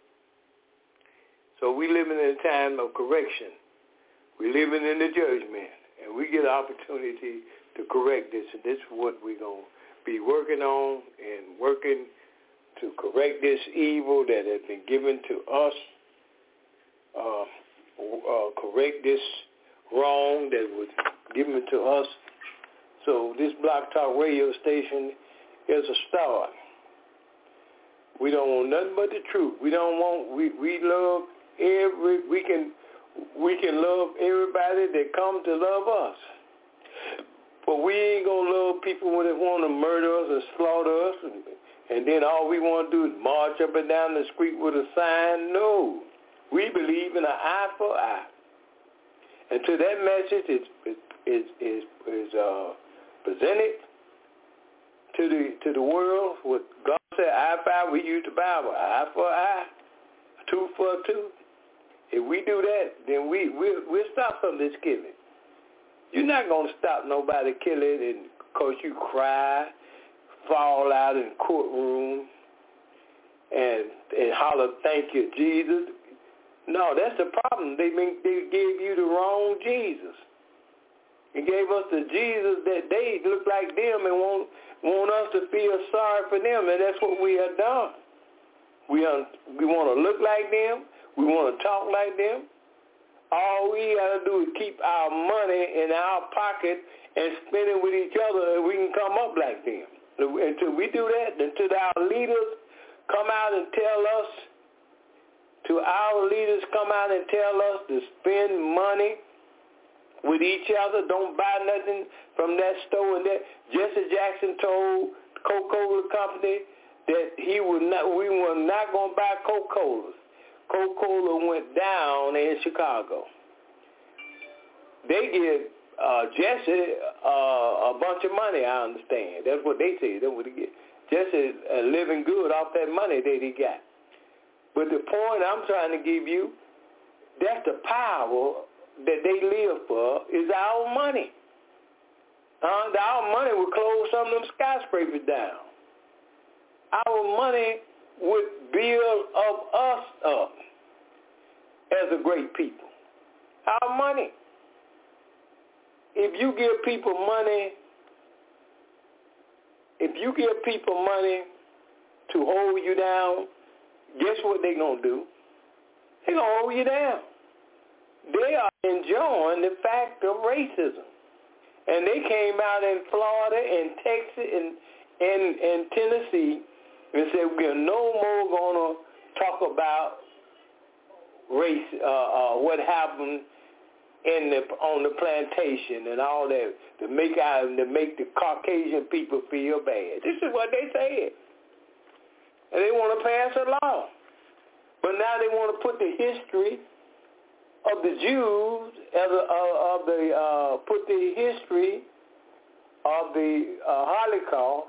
So we living in a time of correction. We're living in the judgment, and we get an opportunity to correct this, and this is what we're going to be working on and working to correct this evil that has been given to us uh, uh, correct this wrong that was given to us. So this Block Talk radio station is a start. We don't want nothing but the truth. We don't want, we, we love every, we can, we can love everybody that comes to love us. But we ain't going to love people when they want to murder us and slaughter us, and, and then all we want to do is march up and down the street with a sign. No. We believe in an eye for eye. And to that message is, is, is, is uh, presented to the to the world. What God said, eye for eye, we use the Bible, eye for eye, tooth for a tooth. If we do that, then we, we'll, we'll stop some of this killing. You're not going to stop nobody killing and because you cry, fall out in the courtroom, and, and holler, thank you, Jesus. No, that's the problem. They, they gave you the wrong Jesus. He gave us the Jesus that they look like them and want want us to feel sorry for them, and that's what we have done. We are, we want to look like them. We want to talk like them. All we got to do is keep our money in our pocket and spend it with each other, and we can come up like them. Until we do that, until our leaders come out and tell us, to our leaders come out and tell us to spend money with each other, don't buy nothing from that store and that. Jesse Jackson told the Coca-Cola company that he would not, we were not going to buy Coca-Colas. Coca-Cola went down in Chicago. They give uh, Jesse uh, a bunch of money, I understand. That's what they say. That's what they get. Jesse's uh, living good off that money that he got. But the point I'm trying to give you, that's the power that they live for, is our money. Uh, our money would close some of them skyscrapers down. Our money would build up us up as a great people. Our money. If you give people money, if you give people money to hold you down, guess what they're going to do? They're going to hold you down. They are enjoying the fact of racism. And they came out in Florida and Texas and, and, and Tennessee and said, we're no more going to talk about race, uh, uh, what happened in the, on the plantation and all that to make out, to make the Caucasian people feel bad. This is what they said. And they want to pass a law. But now they want to put the history of the Jews, as a, uh, of the uh, put the history of the uh, Holocaust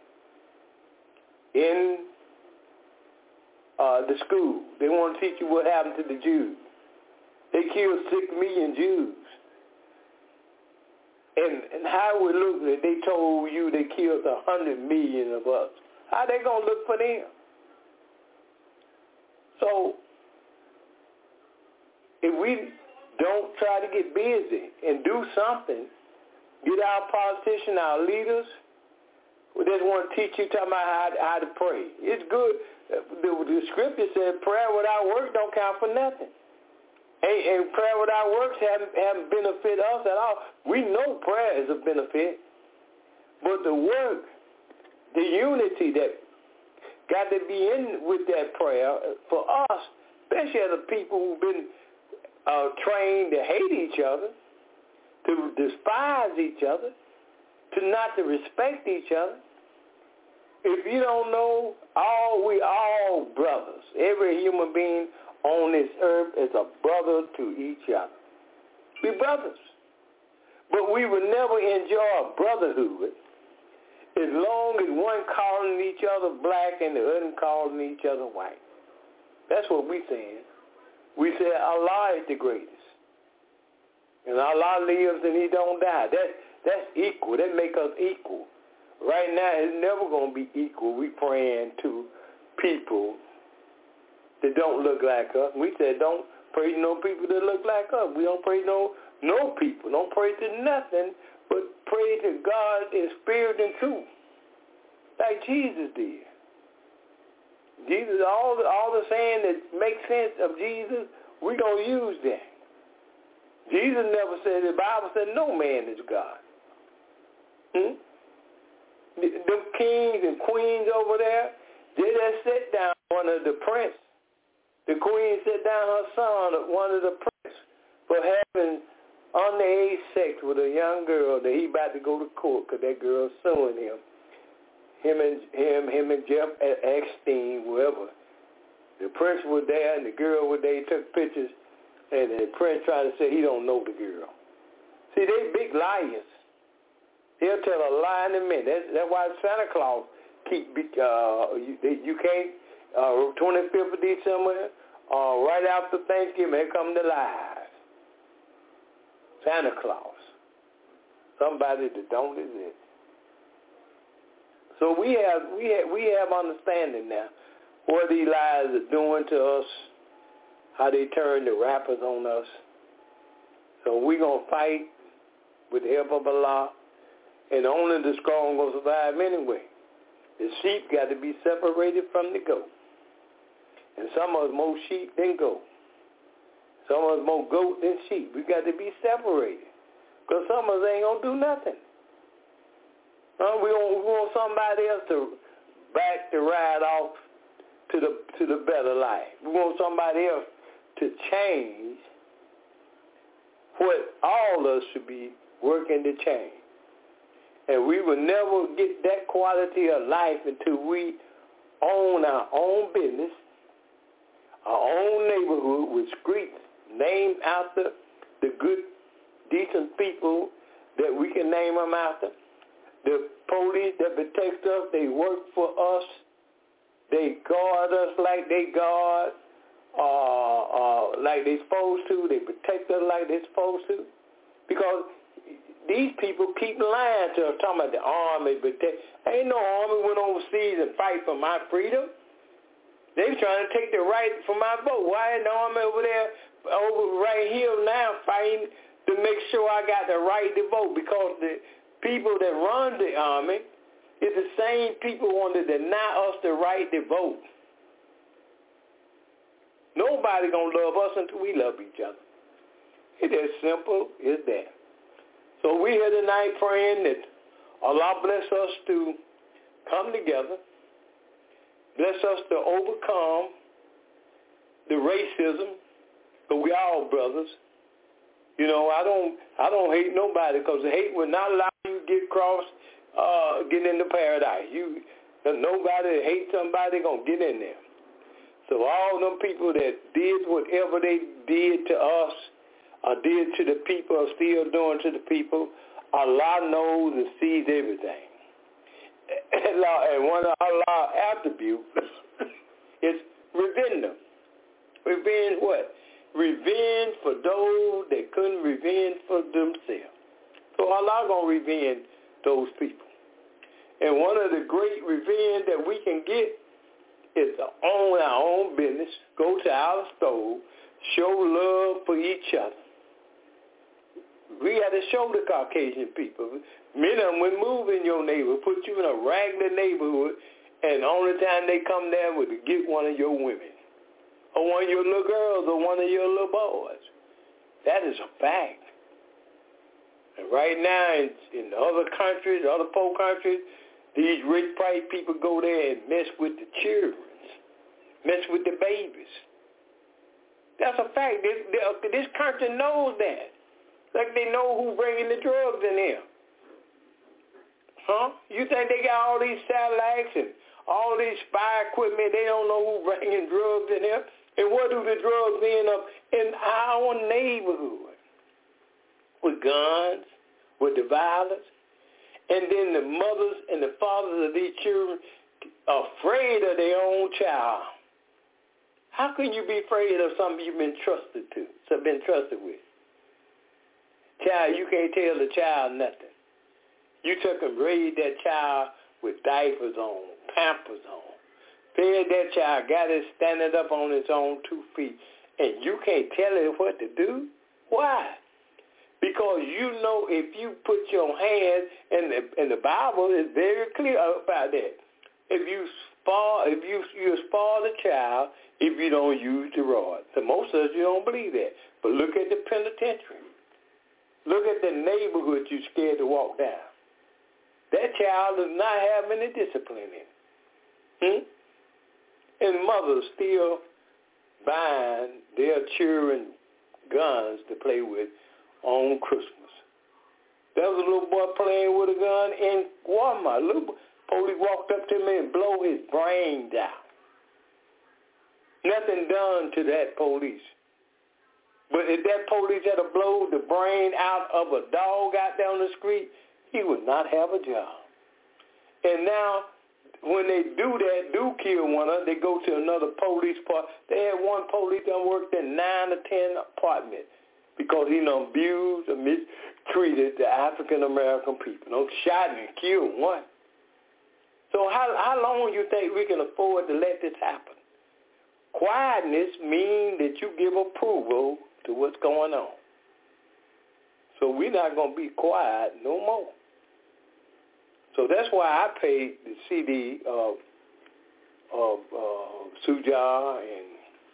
in uh, the school. They want to teach you what happened to the Jews. They killed six million Jews. And, and how would it look that they told you they killed a hundred million of us? How they going to look for them? So, if we don't try to get busy and do something, get our politicians, our leaders, we just want to teach you talking about how, how to pray. It's good. The, the scripture said prayer without work don't count for nothing. And, and prayer without works haven't, haven't benefit us at all. We know prayer is a benefit, but the work, the unity that got to be in with that prayer for us, especially as a people who've been uh, trained to hate each other, to despise each other, to not to respect each other. If you don't know, all we all brothers. Every human being on this earth is a brother to each other. We brothers. But we will never enjoy brotherhood as long as one calling each other black and the other calling each other white. That's what we saying. We say Allah is the greatest. And Allah lives and he don't die. That, that's equal. That make us equal. Right now, it's never going to be equal. We praying to people that don't look like us. We said don't pray to no people that look like us. We don't pray to no, no people. Don't pray to nothing, but pray to God in spirit and truth, like Jesus did. Jesus, all the, all the saying that makes sense of Jesus we're going to use that. Jesus never said, the Bible said no man is God. Hmm? Them kings and queens over there, they just sit down one of the prince. The queen sit down her son, one of the prince, for having underage sex with a young girl that he about to go to court because that girl's suing him. Him and him, him and Jeff Epstein, whoever. The prince was there and the girl was there. He took pictures, and the prince tried to say he don't know the girl. See, they big liars. He'll tell a lie in a minute. That's, that's why Santa Claus keep uh, you, you can't uh, twenty-fifth of December, uh, right after Thanksgiving, here come the lies. Santa Claus, somebody that don't exist. So we have we have we have understanding now what these lies are doing to us, how they turn the rappers on us. So we're gonna fight with the help of Allah, and only the strong will survive anyway. The sheep got to be separated from the goat, and some of us more sheep than goat. Some of us more goat than sheep. We got to be separated, because some of us ain't gonna do nothing. Uh, we, want, we want somebody else to back the ride off to the to the better life. We want somebody else to change what all of us should be working to change. And we will never get that quality of life until we own our own business, our own neighborhood with streets named after the good, decent people that we can name them after. The police that protect us, they work for us. They guard us like they guard, uh, uh, like they're supposed to. They protect us like they're supposed to. Because these people keep lying to us, talking about the army. But they, ain't no army went overseas and fight for my freedom. They trying to take the right for my vote. Why ain't the army over there, over right here now, fighting to make sure I got the right to vote? Because the people that run the army is the same people who want to deny us the right to vote. Nobody gonna love us until we love each other. It's as simple as that. So we here tonight praying that Allah bless us to come together, bless us to overcome the racism, because we all brothers. You know, I don't I don't hate nobody, because the hate will not allow you to get across, uh, get into paradise. You, nobody that hates somebody gonna get in there. So all them people that did whatever they did to us, or did to the people, or still doing to the people, Allah knows and sees everything. And one of Allah's attributes is revenge them. Revenge what? Revenge for those that couldn't revenge for themselves. So Allah gonna revenge those people. And one of the great revenge that we can get is to own our own business, go to our store, show love for each other. We got to show the Caucasian people. Many of them would move in your neighborhood, put you in a regular neighborhood, and the only time they come there would to get one of your women, or one of your little girls, or one of your little boys. That is a fact. And right now, in, in other countries, other poor countries, these rich white people go there and mess with the children, mess with the babies. That's a fact. This, this country knows that. Like they know who's bringing the drugs in here. Huh? You think they got all these satellites and all these spy equipment, they don't know who's bringing drugs in here? And what do the drugs end up in our neighborhood? With guns, with the violence. And then the mothers and the fathers of these children are afraid of their own child. How can you be afraid of something you've been trusted to, so been trusted with? Child, you can't tell the child nothing. You took and raised that child with diapers on, pampers on, fed that child, got it standing up on its own two feet, and you can't tell it what to do? Why? Because you know if you put your hand, and the, and the Bible is very clear about that, if you spoil, if you you spoil the child if you don't use the rod. So most of us, you don't believe that. But look at the penitentiary. Look at the neighborhood you're scared to walk down. That child does not have any discipline in it. Hmm? And mothers still buying their children guns to play with on Christmas. There was a little boy playing with a gun in Walmart. Little boy, police walked up to me and blow his brains out. Nothing done to that police. But if that police had to blow the brain out of a dog out there on the street, he would not have a job. And now, when they do that, do kill one of them, they go to another police part. They had one police that worked in nine or ten apartments because he done abused or mistreated the African-American people. Don't shot and killed one. So how, how long do you think we can afford to let this happen? Quietness means that you give approval to what's going on. So we're not going to be quiet no more. So that's why I paid the C D of, of uh, Sujar and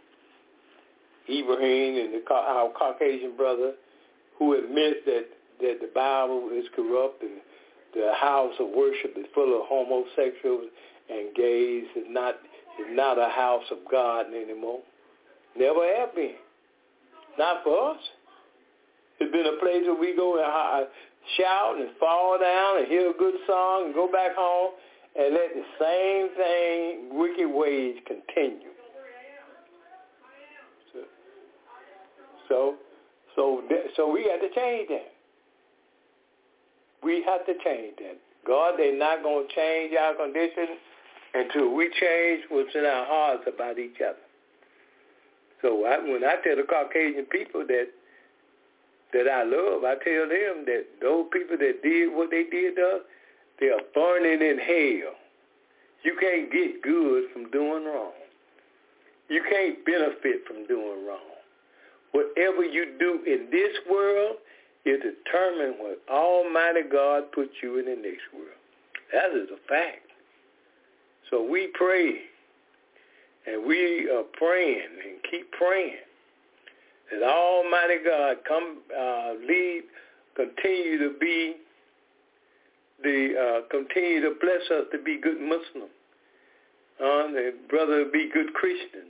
Ibrahim and the, our Caucasian brother who admits that, that the Bible is corrupt and the house of worship is full of homosexuals and gays. It's not, it's not a house of God anymore. Never have been. Not for us. It's been a place where we go and shout and fall down and hear a good song and go back home and let the same thing, wicked ways continue. So, so, so we got to change that. We have to change that. God, they're not going to change our condition until we change what's in our hearts about each other. So I, when I tell the Caucasian people that that I love, I tell them that those people that did what they did to us, they are burning in hell. You can't get good from doing wrong. You can't benefit from doing wrong. Whatever you do in this world is determined what Almighty God puts you in the next world. That is a fact. So we pray, and we are praying and keep praying that Almighty God come uh, lead, continue to be the uh, continue to bless us to be good Muslim, uh, the brother to be good Christian.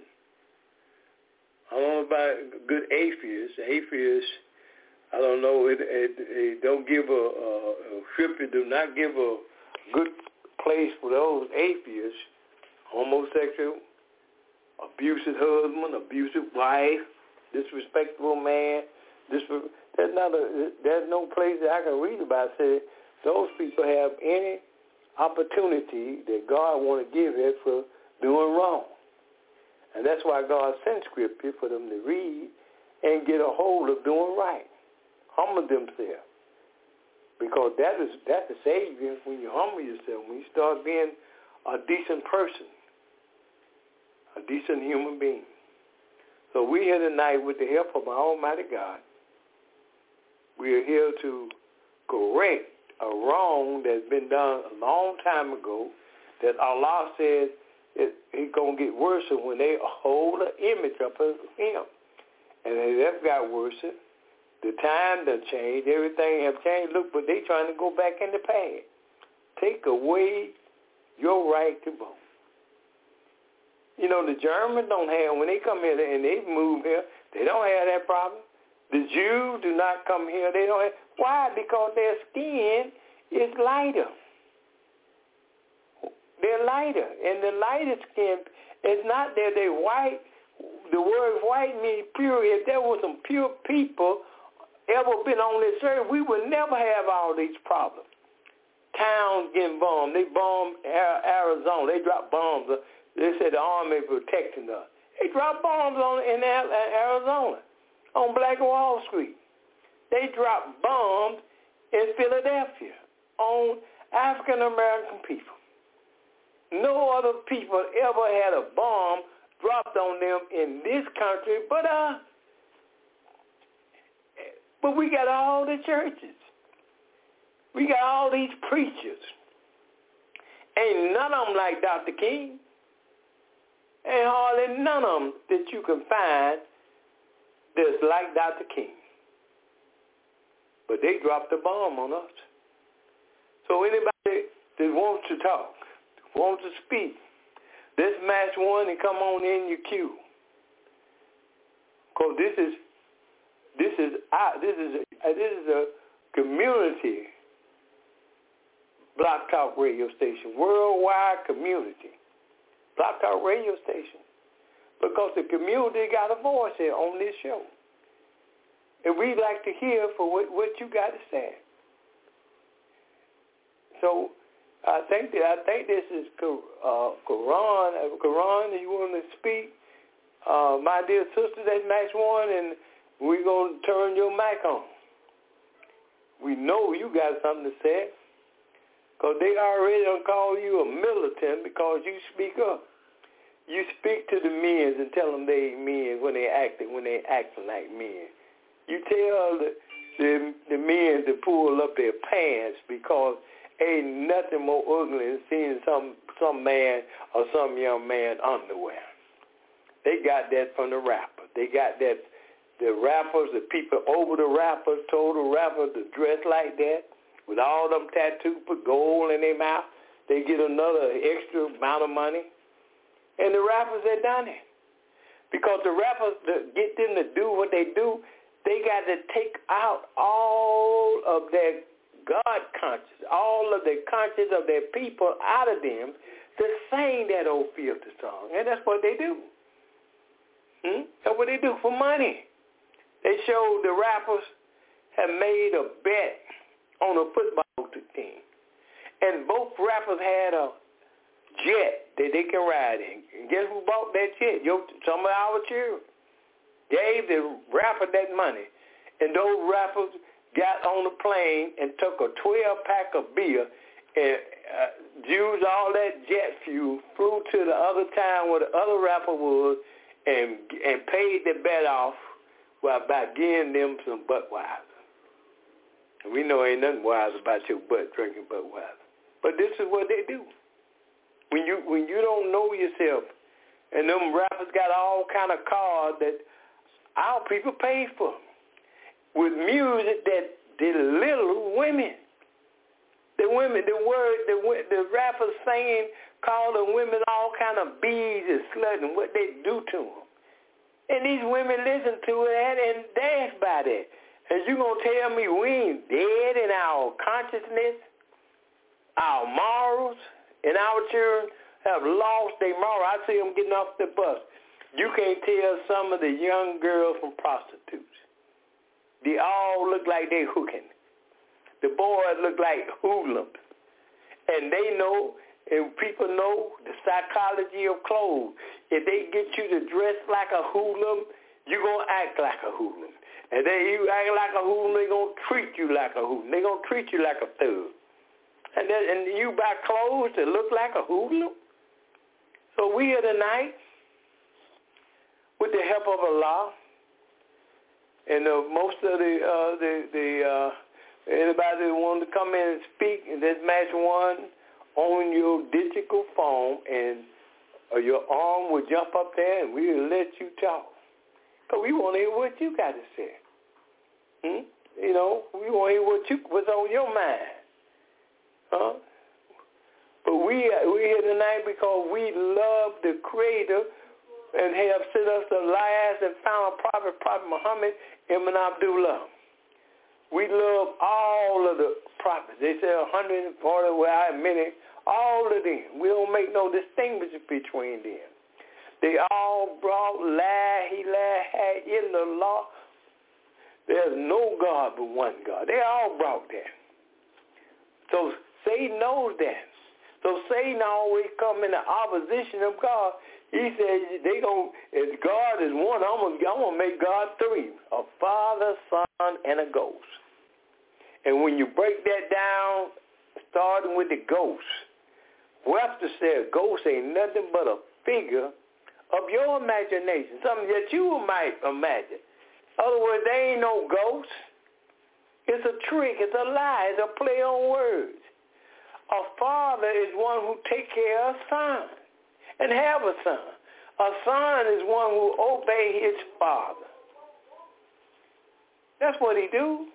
I don't know about good atheists. Atheists, I don't know. It, it, it don't give a, a, a scripture. Do not give a good place for those atheists, homosexual, abusive husband, abusive wife, disrespectful man. Disre- there's not a, there's no place that I can read about say those people have any opportunity that God want to give it for doing wrong. And that's why God sent scripture for them to read and get a hold of doing right. Humble themselves. Because that is that's the Savior when you humble yourself, when you start being a decent person, a decent human being. So we're here tonight with the help of our Almighty God. We are here to correct a wrong that's been done a long time ago that Allah says it, it's going to get worse when they hold an image up of him. And it have got worse. The time done changed. Everything have changed. Look, but they trying to go back in the past. Take away your right to vote. You know, the Germans don't have, when they come here and they move here, they don't have that problem. The Jews do not come here. They don't have, why? Because their skin is lighter. They're lighter. And the lighter skin is not that they're white. The word white means pure. If there were some pure people ever been on this earth, we would never have all these problems. Towns getting bombed. They bombed Arizona. They dropped bombs. They said the army protecting us. They dropped bombs on in Arizona, on Black Wall Street. They dropped bombs in Philadelphia on African-American people. No other people ever had a bomb dropped on them in this country but us. But we got all the churches. We got all these preachers. Ain't none of them like Doctor King. Ain't hardly none of them that you can find that's like Doctor King. But they dropped the bomb on us. So anybody that wants to talk, wants to speak, let's match one and come on in your queue. Cause this is this is uh, this is a, this is a community Block Talk radio station, worldwide community Block Talk radio station, because the community got a voice here on this show, and we'd like to hear for what, what you got to say. So I think that I think this is uh, Quran. Quran, you want to speak? Uh, my dear sister, that's Max One, and we're going to turn your mic on. We know you got something to say, because they already done call you a militant because you speak up. You speak to the men and tell them they ain't men when they acting when they acting like men. You tell the the, the men to pull up their pants because ain't nothing more ugly than seeing some some man or some young man underwear. They got that from the rappers. They got that. The rappers, the people over the rappers told the rappers to dress like that with all them tattoos, put gold in their mouth. They get another extra amount of money. And the rappers had done it. Because the rappers, to get them to do what they do, they got to take out all of their God conscious, all of the conscience of their people out of them to sing that old filthy song. And that's what they do. Hmm? That's what they do for money. They showed the rappers have made a bet on a football team. And both rappers had a jet that they can ride in. And guess who bought that jet? Yo, some of our children gave the rapper that money. And those rappers got on the plane and took a twelve-pack of beer and uh, used all that jet fuel, flew to the other town where the other rapper was, and and paid the bet off well, by giving them some Budweiser. And we know ain't nothing wise about your butt drinking Budweiser. But this is what they do. When you when you don't know yourself, and them rappers got all kind of cars that our people pay for, with music that belittle women. The women, the word, the the rappers saying, calling women all kind of bees and slut and what they do to them. And these women listen to that and dance by that. And you gonna tell me we ain't dead in our consciousness, our morals, and our children have lost their moral? I see them getting off the bus. You can't tell some of the young girls from prostitutes. They all look like they hooking. The boys look like hoodlums. And they know, and people know the psychology of clothes. If they get you to dress like a hoodlum, you're going to act like a hoodlum. And then you act like a hoodlum, they're going to treat you like a hoodlum. They're going to treat you like a thug. And then and you buy clothes that look like a hoodlum. So we here tonight, with the help of Allah, and uh, most of the uh, the the uh, anybody that want to come in and speak, and this match one on your digital phone, and uh, your arm will jump up there, and we'll let you talk. Cause we want to hear what you got to say. Hmm? You know, we want to hear what you what's on your mind. Huh? But we we here tonight because we love the Creator and have sent us the last and final prophet, Prophet Muhammad Ibn Abdullah. We love all of the prophets. They say one hundred forty, well, I many, all of them. We don't make no distinction between them. They all brought La ilaha illallah. There's no God but one God. They all brought that. So Satan knows that. So Satan always come in the opposition of God. He says they gonna, if God is one, I'm gonna, I'm gonna make God three: a Father, Son, and a Ghost. And when you break that down, starting with the ghost, Webster said ghost ain't nothing but a figure of your imagination, something that you might imagine. In other words, there ain't no ghost. It's a trick. It's a lie. It's a play on words. A father is one who take care of a son and have a son. A son is one who obeys his father. That's what he do.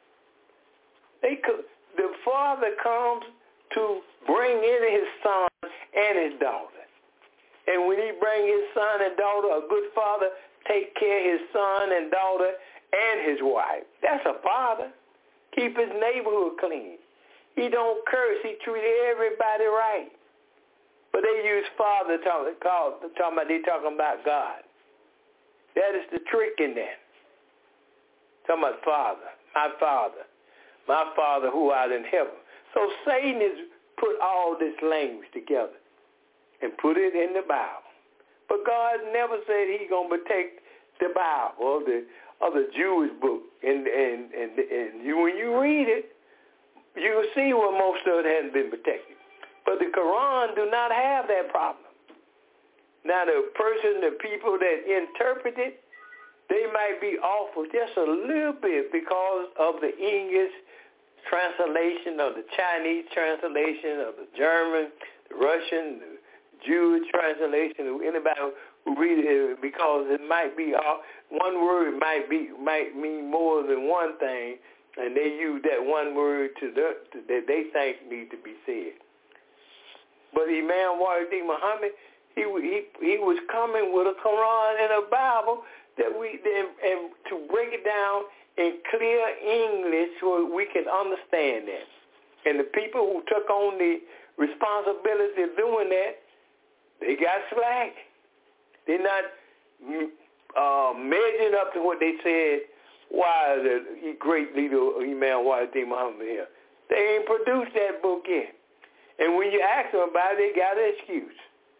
They could, the father comes to bring in his son and his daughter. And when he bring his son and daughter, a good father take care of his son and daughter and his wife. That's a father. Keep his neighborhood clean. He don't curse. He treat everybody right. But they use father talking, call, talking about, they talking about God. That is the trick in that. Talking about father, my father, my father who art in heaven. So Satan has put all this language together and put it in the Bible. But God never said he's going to protect the Bible or the, or the Jewish book. And, and, and, and you, when you read it, you will see where most of it hasn't been protected. But the Quran do not have that problem. Now the person, the people that interpret it, they might be off just a little bit because of the English translation or the Chinese translation or the German, the Russian, the Jewish translation, anybody who read it, because it might be all, one word might be might mean more than one thing, and they use that one word to the, to, that they think need to be said. But Imam Wahid Muhammad, he he he was coming with a Quran and a Bible that we and, and to break it down in clear English so we can understand that. And the people who took on the responsibility of doing that, they got slack. They're not uh, measuring up to what they said. Why the great leader Imam Wahid Muhammad here? They ain't produced that book yet. And when you ask them about it, they got an excuse.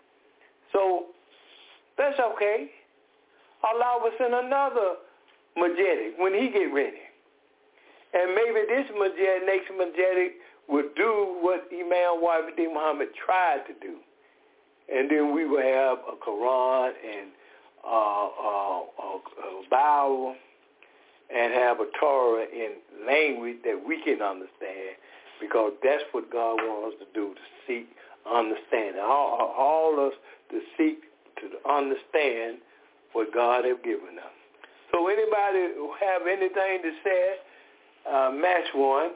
So that's okay. Allah will send another Majid when he get ready. And maybe this Majid, next Majid, will do what Imam Wahid Muhammad tried to do. And then we will have a Quran and uh, uh, a Bible and have a Torah in language that we can understand, because that's what God wants us to do, to seek understanding. All, all us to seek to understand what God has given us. So anybody who have anything to say, uh, match one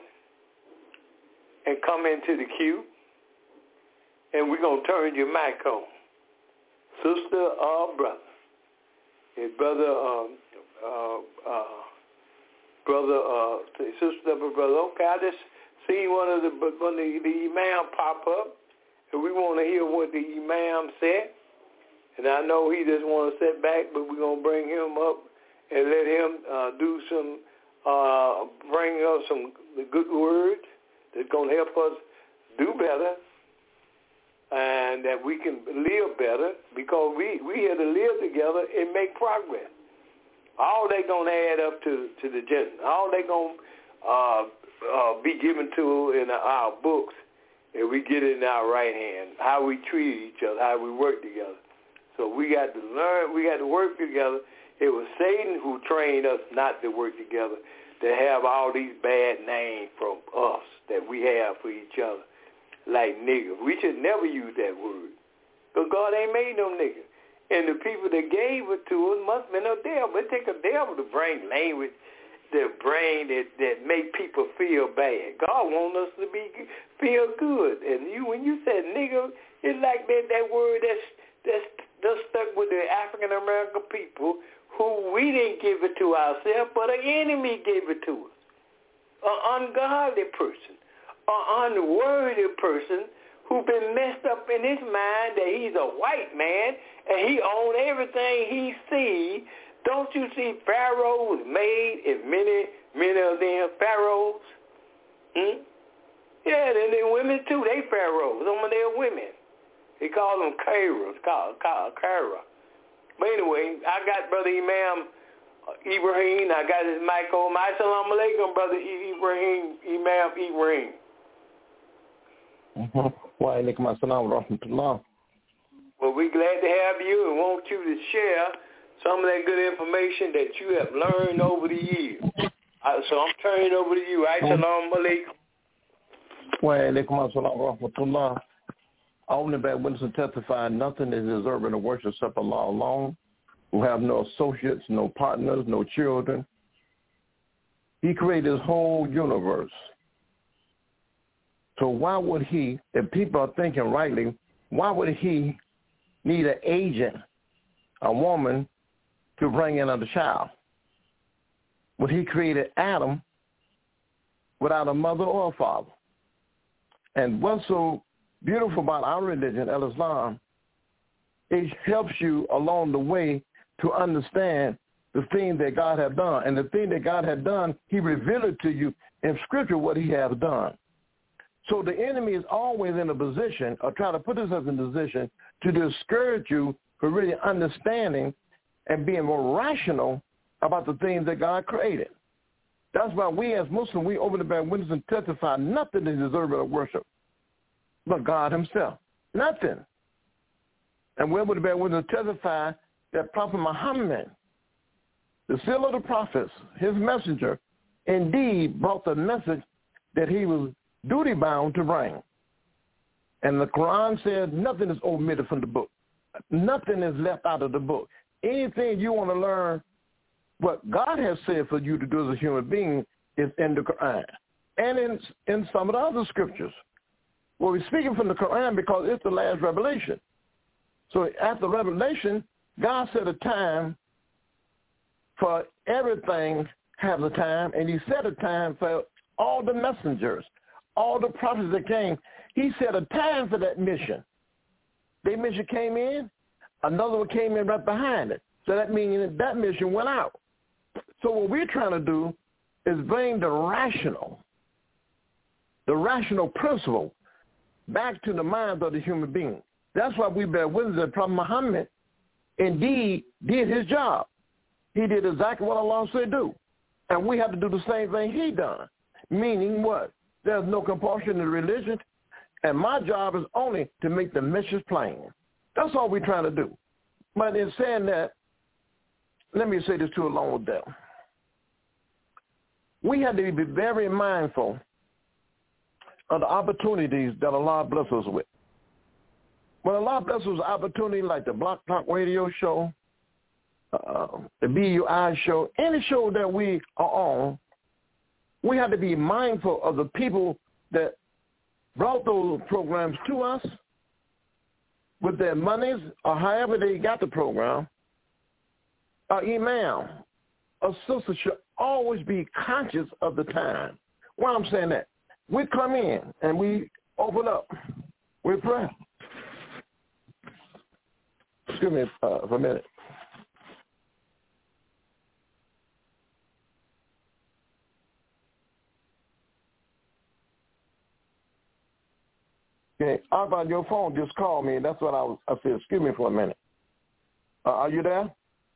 and come into the queue, and we're going to turn your mic on. Sister or brother? His brother, um, uh, uh, brother, uh, sister or brother. Okay, I just see one of the, when the, the imam pop up, and we want to hear what the imam said. And I know he just want to sit back, but we're going to bring him up and let him uh, do some, uh, bring us some good words that's going to help us do better and that we can live better, because we, we here to live together and make progress. All they going to add up to, to the Jannah. All they going to uh, uh, be given to in our books, and we get it in our right hand, how we treat each other, how we work together. So we got to learn, we got to work together. It was Satan who trained us not to work together, to have all these bad names from us that we have for each other, like nigger. We should never use that word, because God ain't made no nigger. And the people that gave it to us must have been a devil. It take a devil to bring language, that bring that, that make people feel bad. God wants us to be feel good. And you, when you said nigger, it's like that, that word that's that's that's stuck with the African American people, who we didn't give it to ourselves, but an enemy gave it to us. An ungodly person, an unworthy person who been messed up in his mind that he's a white man and he owns everything he sees. Don't you see Pharaoh was made in many, many of them pharaohs? Hmm? Yeah, and then women too, they pharaohs. Some of them women. They call them Kairos, called Kaira. But anyway, I got Brother Imam Ibrahim. I got his mic on. Assalamu alaikum, Brother Ibrahim, Imam Ibrahim. Mm-hmm. Wa alaikum assalam wa rahmatullah. Well, we're glad to have you and want you to share some of that good information that you have learned over the years. Uh, so I'm turning it over to you. Assalamu alaikum. Wa alaikum assalam wa rahmatullah. Only bear witness and testify nothing is deserving of worship except Allah alone, who have no associates, no partners, no children. He created his whole universe. So why would he, if people are thinking rightly, why would he need an agent, a woman, to bring in another child? When he created Adam without a mother or a father. And what's so beautiful about our religion, Islam, it helps you along the way to understand the thing that God had done. And the thing that God had done, he revealed it to you in Scripture what he has done. So the enemy is always in a position, or trying to put himself in a position, to discourage you from really understanding and being more rational about the things that God created. That's why we as Muslims, we open the bear witness and testify nothing is deserving of worship but God himself. Nothing. And we're able to bear witness and testify that Prophet Muhammad, the seal of the prophets, his messenger, indeed brought the message that he was duty-bound to bring. And the Quran says nothing is omitted from the book. Nothing is left out of the book. Anything you want to learn what God has said for you to do as a human being is in the Quran and in, in some of the other scriptures. Well, we're speaking from the Quran because it's the last revelation. So after revelation, God set a time for everything has a time, and he set a time for all the messengers, all the prophets that came. He set a time for that mission. Their mission came in, another one came in right behind it. So that means that mission went out. So what we're trying to do is bring the rational, the rational principle back to the minds of the human being. That's why we bear witness that Prophet Muhammad indeed did his job. He did exactly what Allah said do. And we have to do the same thing he done. Meaning what? There's no compulsion in religion, and my job is only to make the message plain. That's all we're trying to do. But in saying that, let me say this too along with that. We have to be very mindful of the opportunities that Allah bless us with. When Allah blesses us with opportunity like the Block Talk Radio show, uh, the B U I show, any show that we are on, we have to be mindful of the people that brought those programs to us with their monies or however they got the program. Our imam, a sister should always be conscious of the time. Why I'm saying that? We come in and we open up. We pray. Excuse me uh, for a minute. Okay, Arba, your phone just called me, and that's what I was. I said, excuse me for a minute. Uh, are you there?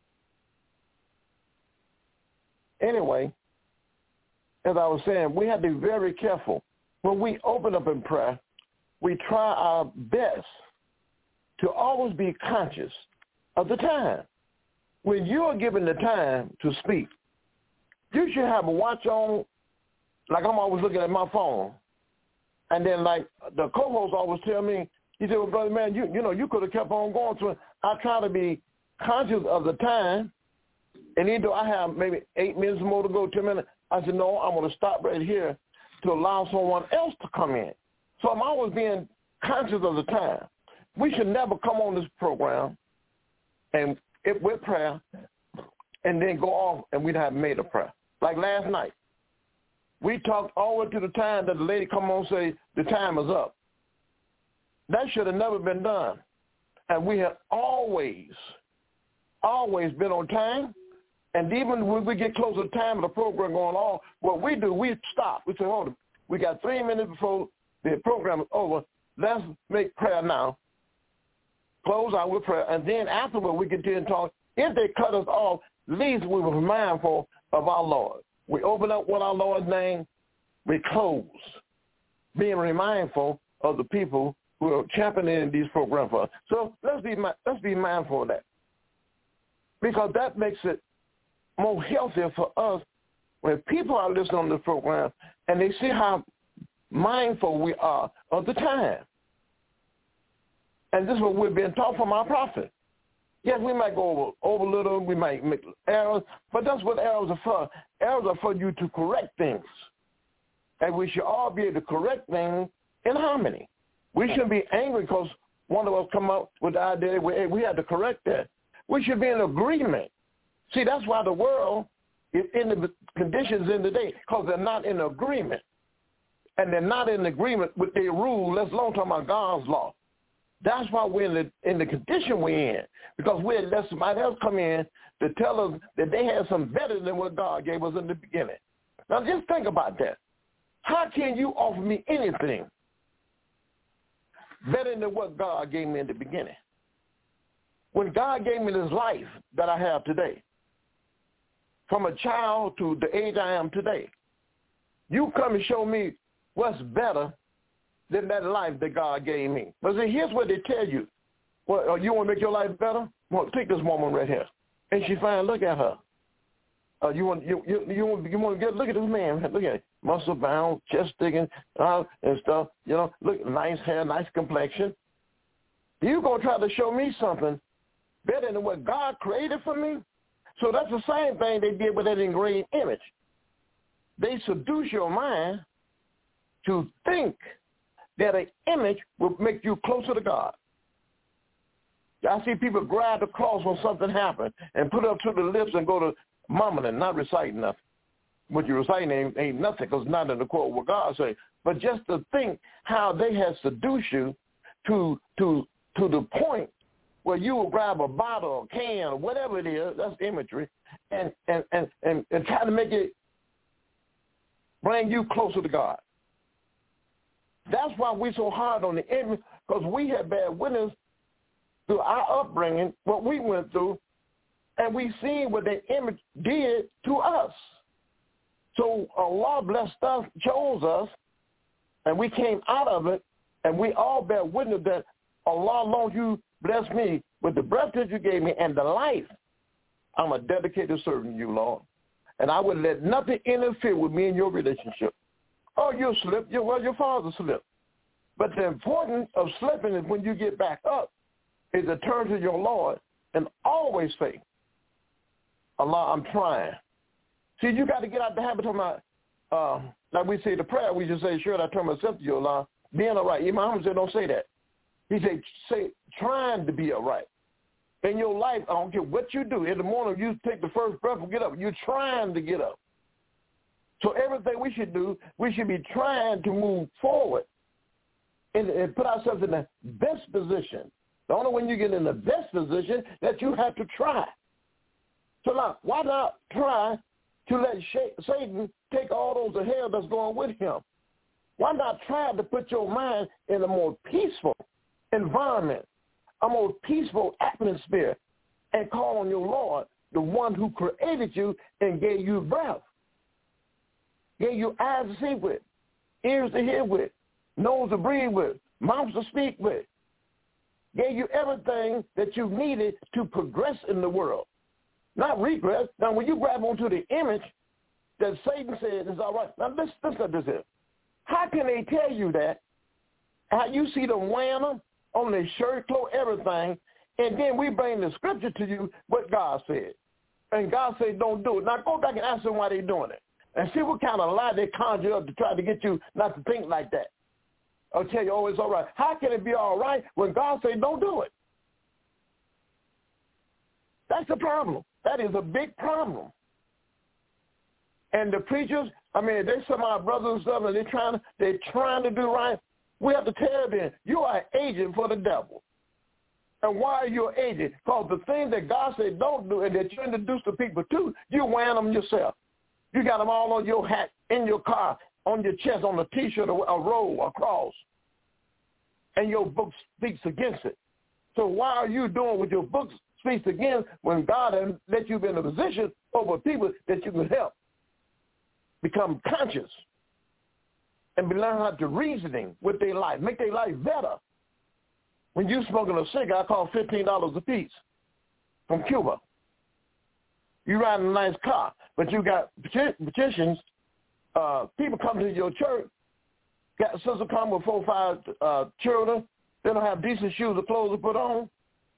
Anyway, as I was saying, we have to be very careful. When we open up in prayer, we try our best to always be conscious of the time. When you are given the time to speak, you should have a watch on, like I'm always looking at my phone. And then, like, the co-host always tell me, he said, well, brother, man, you you know, you could have kept on going. So I try to be conscious of the time. And even though I have maybe eight minutes more to go, ten minutes, I said, no, I'm going to stop right here to allow someone else to come in. So I'm always being conscious of the time. We should never come on this program and it with prayer and then go off and we haven't made a prayer. Like last night. We talked all the way to the time that the lady come on and say, the time is up. That should have never been done. And we have always, always been on time. And even when we get closer to time of the program going on, what we do, we stop. We say, hold on, we got three minutes before the program is over. Let's make prayer now. Close out with prayer. And then afterward, we continue to talk. If they cut us off, at least we were mindful of our Lord. We open up with our Lord's name. We close, being mindful of the people who are championing these programs for us. So let's be let's be mindful of that, because that makes it more healthier for us when people are listening on the program and they see how mindful we are of the time. And this is what we've been taught from our prophet. Yes, we might go over, over a little, we might make errors, but that's what errors are for. Errors are for you to correct things. And we should all be able to correct things in harmony. We shouldn't be angry because one of us come up with the idea we, we have to correct that. We should be in agreement. See, that's why the world is in the conditions in the day, because they're not in agreement. And they're not in agreement with their rule, let's alone talk about God's law. That's why we're in the, in the condition we're in, because we had let somebody else come in to tell us that they had something better than what God gave us in the beginning. Now, just think about that. How can you offer me anything better than what God gave me in the beginning? When God gave me this life that I have today, from a child to the age I am today, you come and show me what's better than that life that God gave me. But see, here's what they tell you. Well, uh, you want to make your life better? Well, take this woman right here. And she fine, look at her. Uh, you want you you you want you want to get look at this man? Look at it, muscle bound, chest sticking, uh, and stuff. You know, look, nice hair, nice complexion. You gonna try to show me something better than what God created for me? So that's the same thing they did with that engraved image. They seduce your mind to think that an image will make you closer to God. I see people grab the cross when something happened and put it up to the lips and go to mumbling, not reciting nothing. What you're reciting ain't, ain't nothing because it's not in the quote what God says. But just to think how they have seduced you to to to the point where you will grab a bottle or can or whatever it is, that's imagery, and, and, and, and, and try to make it bring you closer to God. That's why we're so hard on the image, because we have bad witness through our upbringing, what we went through, and we've seen what the image did to us. So Allah blessed us, chose us, and we came out of it, and we all bear witness that Allah, Lord, you bless me with the breath that you gave me and the life. I'm a dedicated servant to you, Lord. And I would let nothing interfere with me and your relationship. Oh, you'll slip. You, well, your father slipped. But the importance of slipping is when you get back up is to turn to your Lord and always say, Allah, I'm trying. See, you got to get out the habit of my, uh, like we say the prayer, we just say, sure, I turn myself to you, Allah. Being all right. Imam Muhammad said, don't say that. He said, say, trying to be all right. In your life, I don't care what you do. In the morning, you take the first breath and get up. You're trying to get up. So everything we should do, we should be trying to move forward and, and put ourselves in the best position. The only when you get in the best position that you have to try. So now, why not try to let Satan take all those of hell that's going with him? Why not try to put your mind in a more peaceful environment, a more peaceful atmosphere, and call on your Lord, the one who created you and gave you breath, gave you eyes to see with, ears to hear with, nose to breathe with, mouth to speak with, gave you everything that you needed to progress in the world, not regress. Now, when you grab onto the image that Satan said is all right, now listen, listen to this. How can they tell you that? How you see them wearing them on their shirt, clothes, everything, and then we bring the scripture to you what God said. And God said don't do it. Now go back and ask them why they're doing it. And see what kind of lie they conjure up to try to get you not to think like that. I'll tell you, oh, it's all right. How can it be all right when God said don't do it? That's the problem. That is a big problem. And the preachers, I mean, they some of our brothers and stuff, and they're trying to, they're trying to do right. We have to tell them, you are an agent for the devil. And why are you an agent? Because the things that God said don't do and that you introduce the people to, you're wearing them yourself. You got them all on your hat, in your car, on your chest, on a T-shirt, a robe, a cross. And your book speaks against it. So why are you doing what your book speaks against when God has let you be in a position over people that you can help become conscious and be learn how to reasoning with their life, make their life better? When you smoking a cigar, I call fifteen dollars a piece from Cuba. You ride in a nice car, but you got petitions. Uh, people come to your church, got a sister come with four or five uh, children, They don't have decent shoes or clothes to put on.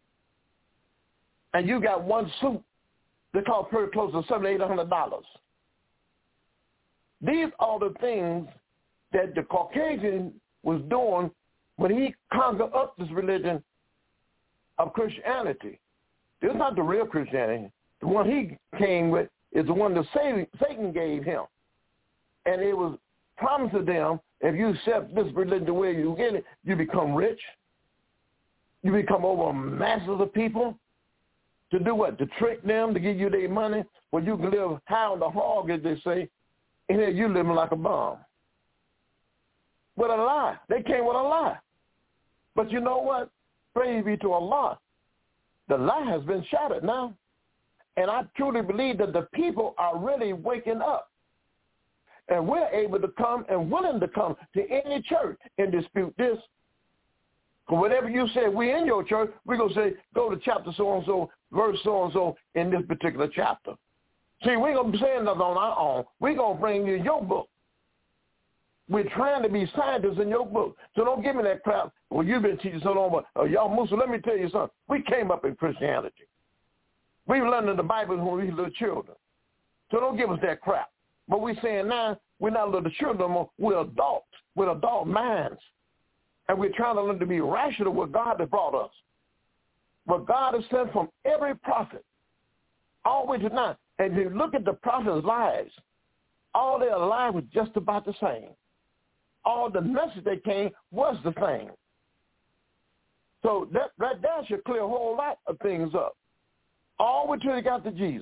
And you got one suit that costs pretty close to seven, eight hundred dollars. These are the things that the Caucasian was doing when he conquered up this religion of Christianity. This is not the real Christianity. The one he came with is the one that Satan gave him. And it was promised to them, if you accept this religion the way you get it, you become rich. You become over masses of people. To do what? To trick them, to give you their money, where you can live high on the hog, as they say, and then you living like a bum. With a lie. They came with a lie. But you know what? Praise be to Allah. The lie has been shattered now. And I truly believe that the people are really waking up. And we're able to come and willing to come to any church and dispute this. Because whatever you say, we in your church, we're going to say, go to chapter so-and-so, verse so-and-so in this particular chapter. See, we ain't going to be saying nothing on our own. We're going to bring you your book. We're trying to be scientists in your book. So don't give me that crap. Well, you've been teaching so long, but uh, y'all Muslims, let me tell you something. We came up in Christianity. We learned in the Bible when we were little children. So don't give us that crap. But we're saying now, we're not little children anymore. We're adults with adult minds. And we're trying to learn to be rational with God that brought us. But God has sent from every prophet, all the way to now. And if you look at the prophets' lives, all their lives was just about the same. All the message they came was the same. So that right there should clear a whole lot of things up. All the way till they got to Jesus.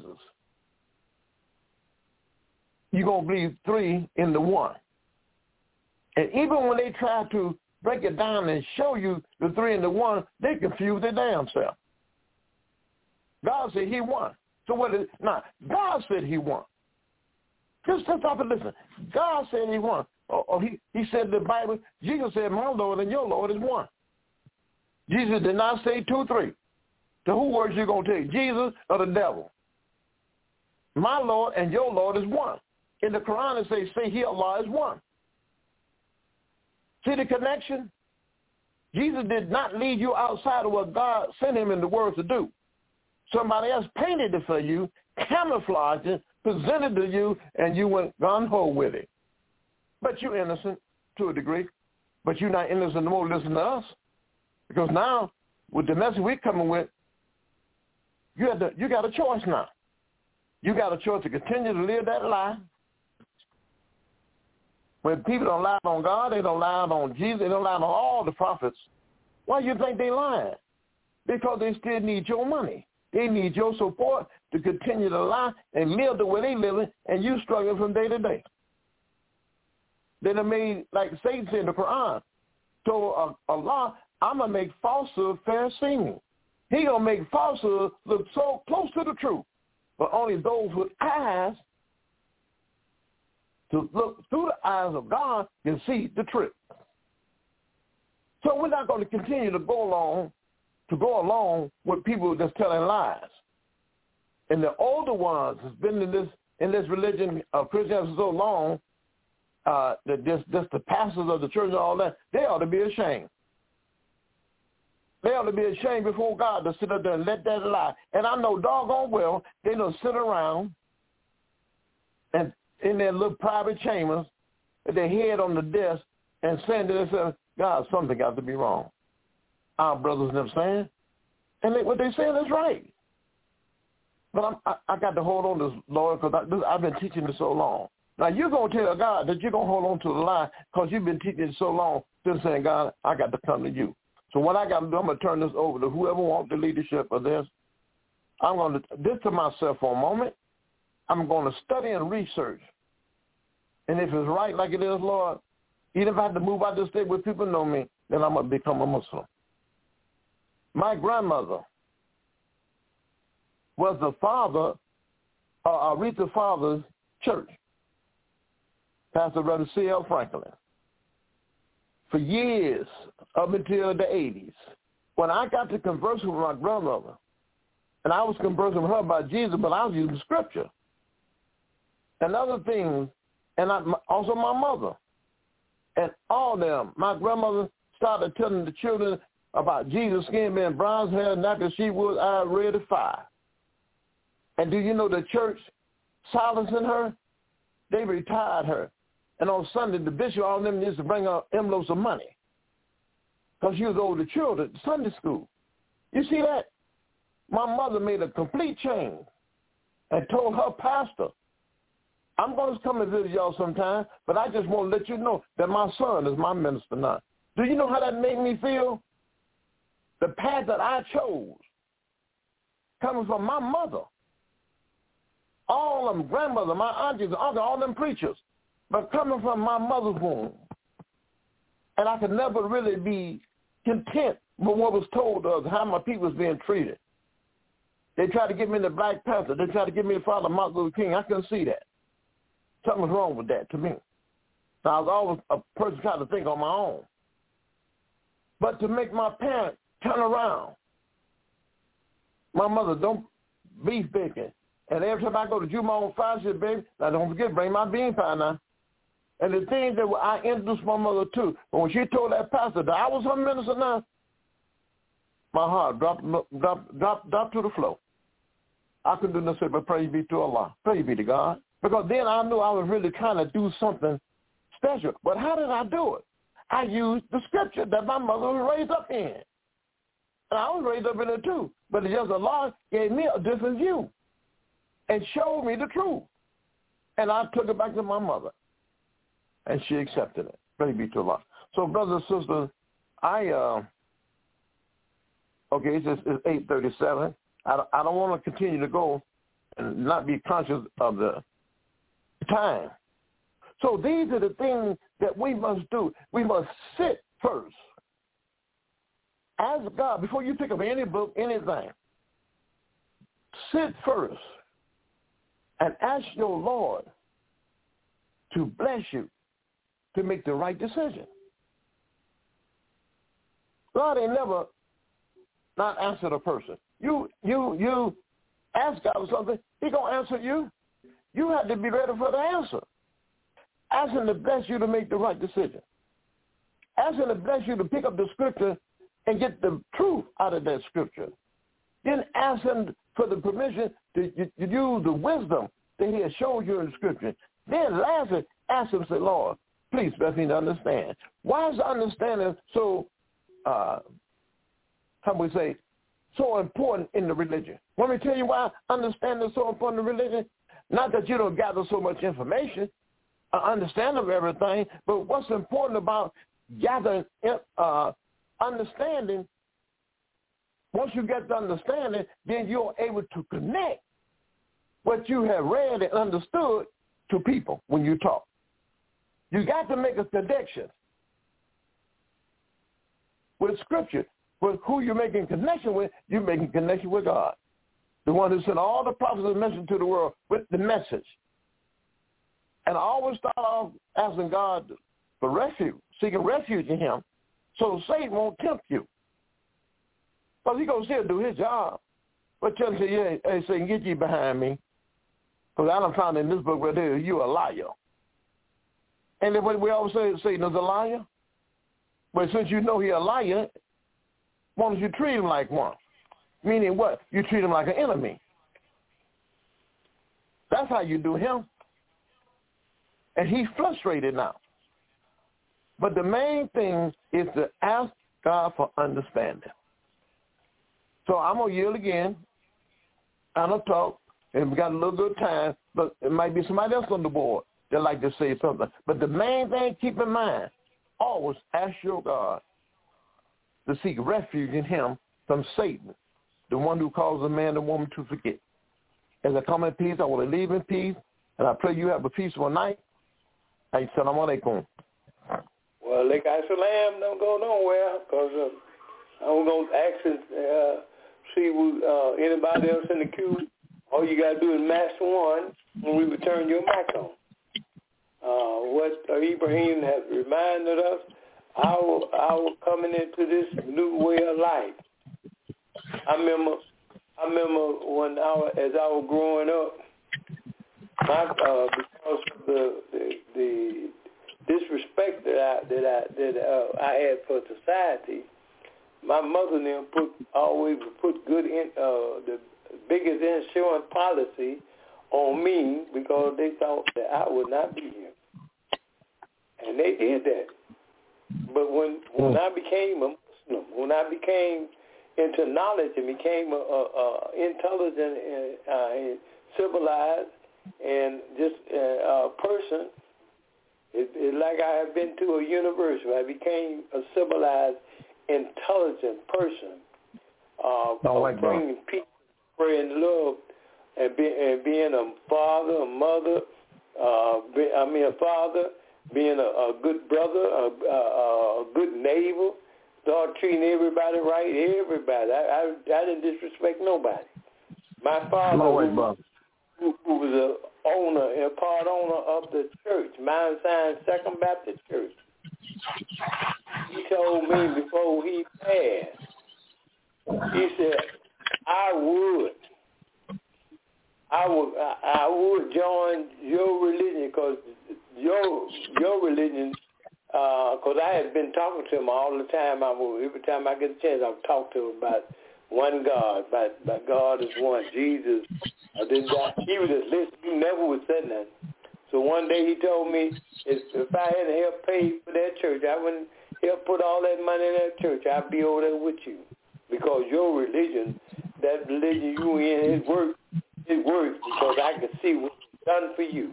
You're going to believe three in the one. And even when they try to break it down and show you the three and the one, they confuse their damn self. God said he won. So what is now? God said he won. Just stop and listen. God said he won. Or, or he, he said in the Bible, Jesus said, my Lord and your Lord is one. Jesus did not say two, three. So who words you going to take, Jesus or the devil? My Lord and your Lord is one. In the Quran it says, say he, Allah is one. See the connection? Jesus did not lead you outside of what God sent him in the world to do. Somebody else painted it for you, camouflaged it, presented to you, and you went gung-ho with it. But you're innocent to a degree. But you're not innocent no more listening to us. Because now, with the message we're coming with, you, have to, you got a choice now. You got a choice to continue to live that lie. When people don't lie on God, they don't lie on Jesus, they don't lie on all the prophets. Why do you think they lying? Because they still need your money. They need your support to continue to lie and live the way they living, and you struggling from day to day. They done made, like Satan said in the Quran, so uh, Allah, I'm going to make falsehood fair seeming. He going to make falsehood look so close to the truth. But only those with eyes to look through the eyes of God can see the trick. So we're not going to continue to go along, to go along with people that's telling lies. And the older ones has been in this in this religion of Christianity so long, uh, that just, just the pastors of the church and all that, they ought to be ashamed. They ought to be ashamed before God to sit up there and let that lie. And I know doggone well they don't sit around and in their little private chambers, with their head on the desk, and saying to themselves, God, something got to be wrong. Our brothers and them saying, and they, what they saying is right. But I'm, I, I got to hold on to this, Lord, because I've been teaching this so long. Now, you're going to tell God that you're going to hold on to the lie because you've been teaching it so long, still saying, God, I got to come to you. So what I got to do, I'm going to turn this over to whoever wants the leadership of this. I'm going to, this to myself for a moment. I'm going to study and research. And if it's right like it is, Lord, even if I have to move out this state where people know me, then I'm going to become a Muslim. My grandmother was the father, uh, Aretha Father's church, Pastor Reverend C L Franklin, for years, up until the eighties. When I got to converse with my grandmother, and I was conversing with her about Jesus, but I was using scripture and other things, and I, also my mother, and all of them, my grandmother started telling the children about Jesus' skin being bronze hair, not that she was eye red as fire. And do you know the church silencing her? They retired her. And on Sunday, the bishop, all of them used to bring out envelopes of money because she was over the children at Sunday school. You see that? My mother made a complete change and told her pastor, I'm going to come and visit y'all sometime, but I just want to let you know that my son is my minister now. Do you know how that made me feel? The path that I chose, coming from my mother, all them grandmother, my aunties, uncles, all them preachers, but coming from my mother's womb. And I could never really be content with what was told of how my people was being treated. They tried to get me in the Black Panther. They tried to get me in Father Martin Luther King. I couldn't see that. Something was wrong with that to me. So I was always a person trying to think on my own. But to make my parents turn around, my mother, don't beef bacon. And every time I go to Juma on Friday, she said, baby, now don't forget, bring my bean pie now. And the thing that I introduced my mother to, but when she told that pastor that I was her minister now, my heart dropped, dropped, dropped, dropped to the floor. I couldn't do nothing but praise be to Allah. Praise be to God. Because then I knew I was really trying to do something special. But how did I do it? I used the scripture that my mother was raised up in. And I was raised up in it too. But it's just Allah gave me a different view and showed me the truth. And I took it back to my mother. And she accepted it. Praise be to Allah. So, brothers and sisters, I, uh, okay, it's, just, it's eight thirty-seven. I, I don't want to continue to go and not be conscious of the time. So these are the things that we must do. We must sit first. Ask God, before you pick up any book, anything, sit first and ask your Lord to bless you to make the right decision. God ain't never not answered a person. You you you ask God for something, he going to answer you. You have to be ready for the answer. Ask him to bless you to make the right decision. Ask him to bless you to pick up the scripture and get the truth out of that scripture. Then ask him for the permission to, to, to use the wisdom that he has showed you in the scripture. Then lastly, ask him, say, Lord, please bless me to understand. Why is understanding so, uh, how we say, so important in the religion? Let me tell you why understanding is so important in religion. Not that you don't gather so much information, uh, understand of everything, but what's important about gathering uh, understanding, once you get the understanding, then you're able to connect what you have read and understood to people when you talk. You got to make a connection with Scripture. With who you're making connection with, you're making connection with God, the one who sent all the prophets and messengers to the world with the message. And I always start off asking God for refuge, seeking refuge in him, so Satan won't tempt you. Because he's going to still do his job. But tell him, say, yeah, hey, Satan, get you behind me. Because I done found in this book right there, you're a liar. And then what we always say, Satan is a liar. But since you know he's a liar, why don't you treat him like one? Meaning what? You treat him like an enemy. That's how you do him. And he's frustrated now. But the main thing is to ask God for understanding. So I'm going to yield again. I'm going to talk, and we got a little bit of time, but it might be somebody else on the board that like to say something. But the main thing, keep in mind, always ask your God to seek refuge in him from Satan, the one who causes a man and woman to forget. As I come in peace, I want to leave in peace, and I pray you have a peaceful night. Assalamu alaikum. Well, like I salam, don't go nowhere, because uh, I'm going to ask and uh, see who, uh, anybody else in the queue. All you got to do is master one when we return your mic on. Uh, what uh, Ibrahim has reminded us, our, our coming into this new way of life. I remember, I remember when I was, as I was growing up, my, uh, because of the, the, the disrespect that I I that I that uh, I had for society, my mother and them put always put good in uh, the biggest insurance policy on me because they thought that I would not be here, and they did that. But when when I became a Muslim, when I became into knowledge and became a, a, a intelligent and uh, civilized and just a, a person, it, it's like I have been to a university. I became a civilized, intelligent person, uh, oh, like bringing peace, prayer, and love, and, be, and being a father, a mother. Uh, be, I mean, a father, being a, a good brother, a, a, a good neighbor. Start treating everybody right, everybody. I, I, I didn't disrespect nobody. My father, who, who, who was a owner, a part owner of the church, Mount Zion Second Baptist Church, he told me before he passed, he said, I would, I would, I, I would join your religion because your your religion. Because uh, I had been talking to him all the time. I would, every time I get a chance, I would talk to him about one God, about, about God is one, Jesus. Uh, this guy, he would just listen. He never would say nothing. So one day he told me if, if I had to help pay for that church, I wouldn't help put all that money in that church. I'd be over there with you. Because your religion, that religion you in, it works. It works because I can see what's done for you.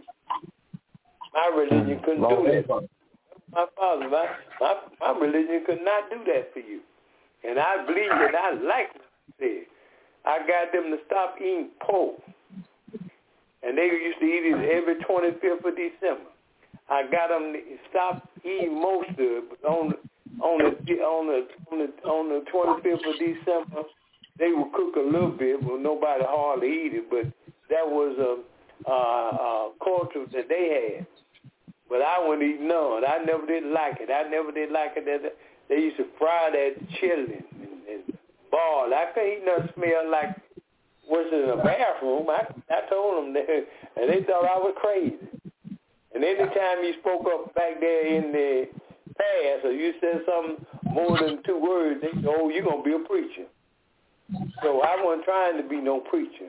My religion couldn't do that. My father, my, my my religion could not do that for you. And I believe and I like what he said. I got them to stop eating pork. And they used to eat it every twenty-fifth of December. I got them to stop eating most of it, but on the, on the, on the, on the, on the twenty-fifth of December, they would cook a little bit, but nobody hardly eat it. But that was a, a, a culture that they had. But I wouldn't eat none. I never did like it. I never did like it. That they used to fry that chili and, and boil. I couldn't eat nothing smell like what's in the bathroom. I I told them that, and they thought I was crazy. And anytime you spoke up back there in the past, or you said something more than two words, they said, "Oh, you're gonna be a preacher." So I wasn't trying to be no preacher.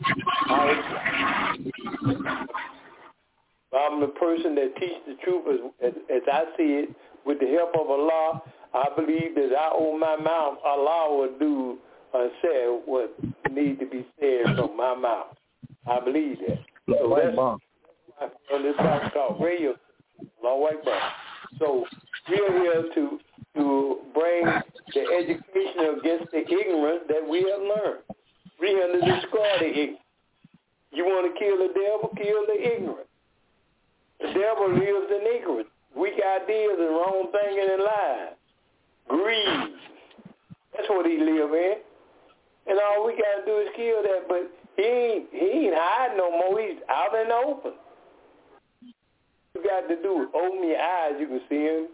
I was, I'm the person that teaches the truth as, as, as I see it. With the help of Allah, I believe that I open my mouth, Allah will do and say what needs to be said from my mouth. I believe that. So that's why on this box called radio, Allahu Akbar. So we're here to to bring the education against the ignorance that we have learned. We're here to destroy the ignorance. You want to kill the devil, kill the ignorant. The devil lives in ignorance, weak ideas and wrong thinking and lies. Greed. That's what he live in. And all we got to do is kill that, but he ain't, he ain't hiding no more. He's out in the open. You got to do is open your eyes. You can see him.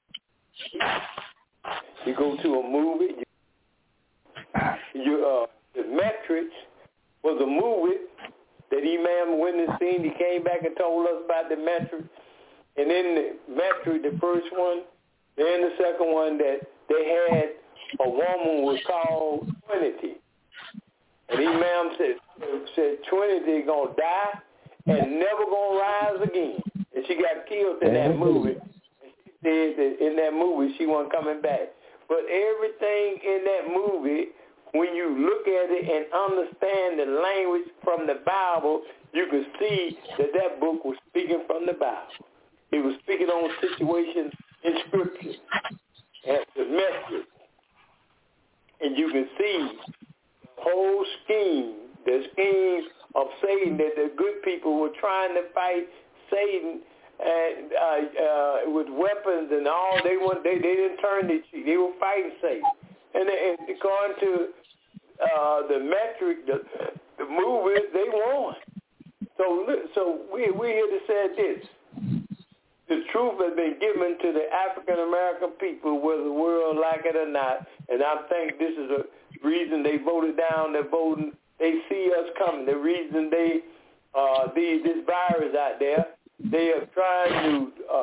You go to a movie. You, you, uh, the Matrix was a movie that Imam witnessed seen. He came back and told us about the Matrix. And then the Matrix, the first one, then the second one, that they had a woman was called Trinity. And Imam said, said Trinity going to die and never going to rise again. And she got killed in that movie. And she said that in that movie she wasn't coming back. But everything in that movie, when you look at it and understand the language from the Bible, you can see that that book was speaking from the Bible. It was speaking on situations in Scripture and the message. And you can see the whole scheme, the scheme of Satan, that the good people were trying to fight Satan and uh, uh, with weapons and all. They went, they, they didn't turn their cheek. They were fighting Satan. And, and according to uh, the metric, the, the movie, they won. So, so we we're here to say this. The truth has been given to the African American people, whether the world like it or not. And I think this is a reason they voted down. They're voting. They see us coming. The reason they uh, the this virus out there. They are trying to uh, take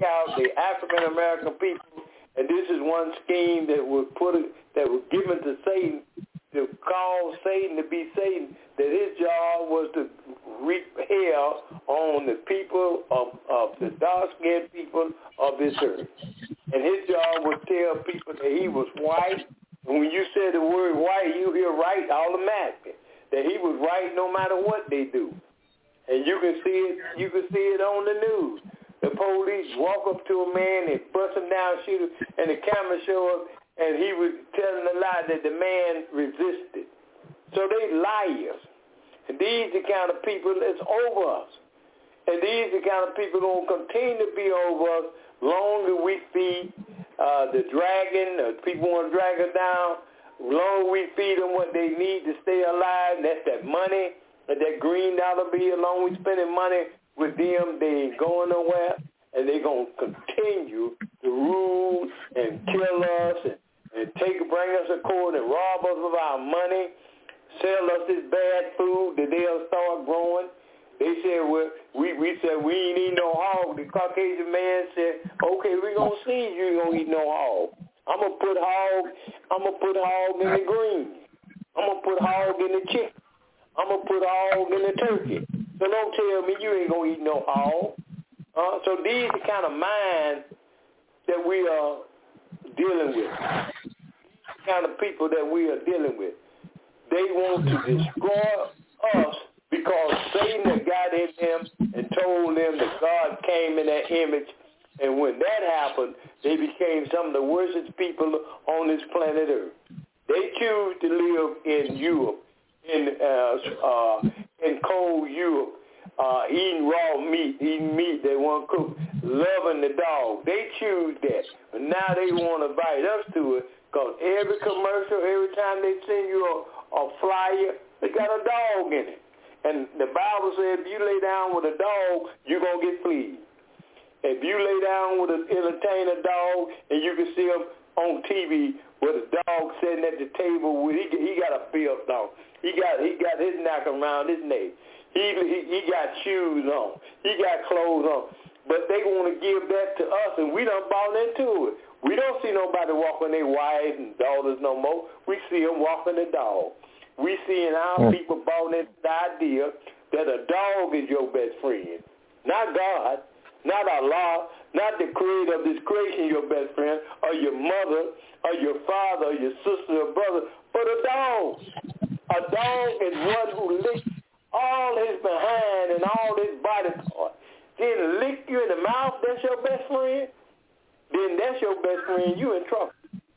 out the African American people, and this is one scheme that was put that was given to Satan to cause Satan to be Satan. That his job was to reap hell on the people of, of the dark-skinned people of this earth, and his job was to tell people that he was white. And when you say the word white, you hear right automatically. That he was right no matter what they do. And you can see it you can see it on the news. The police walk up to a man and bust him down, shoot him, and the camera show up, and he was telling a lie that the man resisted. So they liars. And these are the kind of people that's over us. And these are the kind of people who will continue to be over us longer we feed uh, the dragon, uh, people want to drag us down, longer we feed them what they need to stay alive, and that's that money, and that green dollar bill. Long we spending money with them, they ain't going nowhere, and they're going to continue to rule and kill us and, and take, bring us a court and rob us of our money, sell us this bad food that they'll start growing. They said, well, we, we said we ain't eat no hog. The Caucasian man said, okay, we're going to see you ain't going to eat no hog. I'm going to put hog, I'm going to put hog in the greens. I'm going to put hog in the chicken. I'm going to put hog in the turkey. So don't tell me you ain't going to eat no hog. Uh, so these are the kind of minds that we are dealing with. The kind of people that we are dealing with. They want to destroy us because Satan had got in them and told them that God came in that image. And when that happened, they became some of the worst people on this planet Earth. They choose to live in Europe, in uh, uh, in cold Europe, uh, eating raw meat, eating meat they want to cook, loving the dog. They choose that. But now they want to invite us to it because every commercial, every time they send you a, a flyer, they got a dog in it. And the Bible says if you lay down with a dog, you're going to get fleas. If you lay down with an entertainer dog and you can see him on T V with a dog sitting at the table with, he, he got a belt on. He got he got his neck around his neck. He, he, he got shoes on. He got clothes on. But they want to give that to us, and we done bought into it. We don't see nobody walking their wives and daughters no more. We see them walking the dog. We seeing our mm. people bought into the idea that a dog is your best friend. Not God, not Allah, not the creator of this creation, your best friend, or your mother, or your father, or your sister, or brother, but a dog. A dog is one who licks all his behind and all his body part. Then lick you in the mouth, that's your best friend? Then that's your best friend, you in trouble.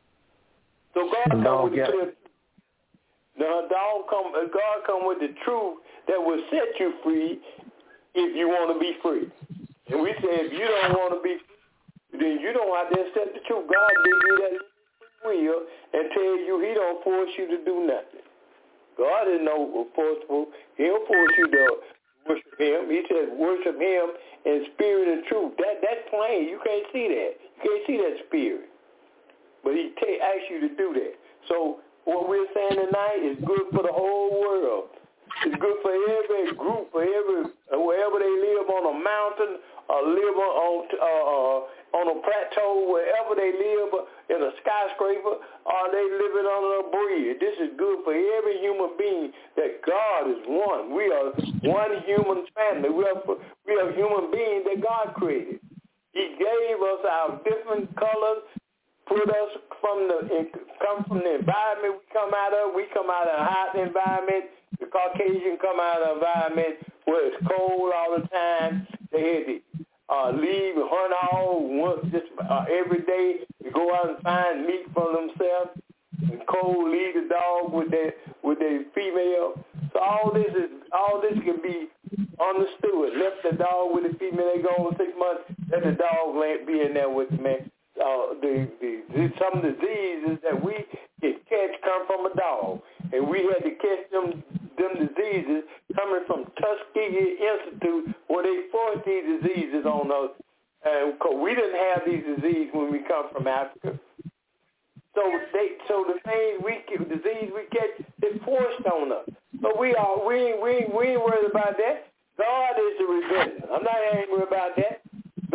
So God come with the clear. Now, dog come, God come with the truth that will set you free if you want to be free. And we say if you don't want to be free, then you don't have to accept the truth. God gives you that will and tell you he don't force you to do nothing. God is no forceful. He don't force you to worship him. He says worship him in spirit and truth. That That's plain. You can't see that. You can't see that spirit. But he t- asks you to do that. So what we're saying tonight is good for the whole world. It's good for every group, for every wherever they live on a mountain or live on uh, on a plateau, wherever they live in a skyscraper, or they living on a bridge. This is good for every human being. That God is one. We are one human family. We are we are human beings that God created. He gave us our different colors. Put us from the come from the environment we come out of. We come out of a hot environment. The Caucasian come out of an environment where it's cold all the time. They had to uh, leave and hunt all once just uh, every day to go out and find meat for themselves. And cold, leave the dog with their with their female. So all this is all this can be understood. Left the dog with the female. They go over six months. Let the dog be in there with the man. Uh, the, the, the some diseases that we can catch come from a dog, and we had to catch them them diseases coming from Tuskegee Institute, where they forced these diseases on us, and uh, we didn't have these diseases when we come from Africa. So they so the things we disease we catch is forced on us. But we are we we we ain't worried about that. God is the redeemer. I'm not angry about that.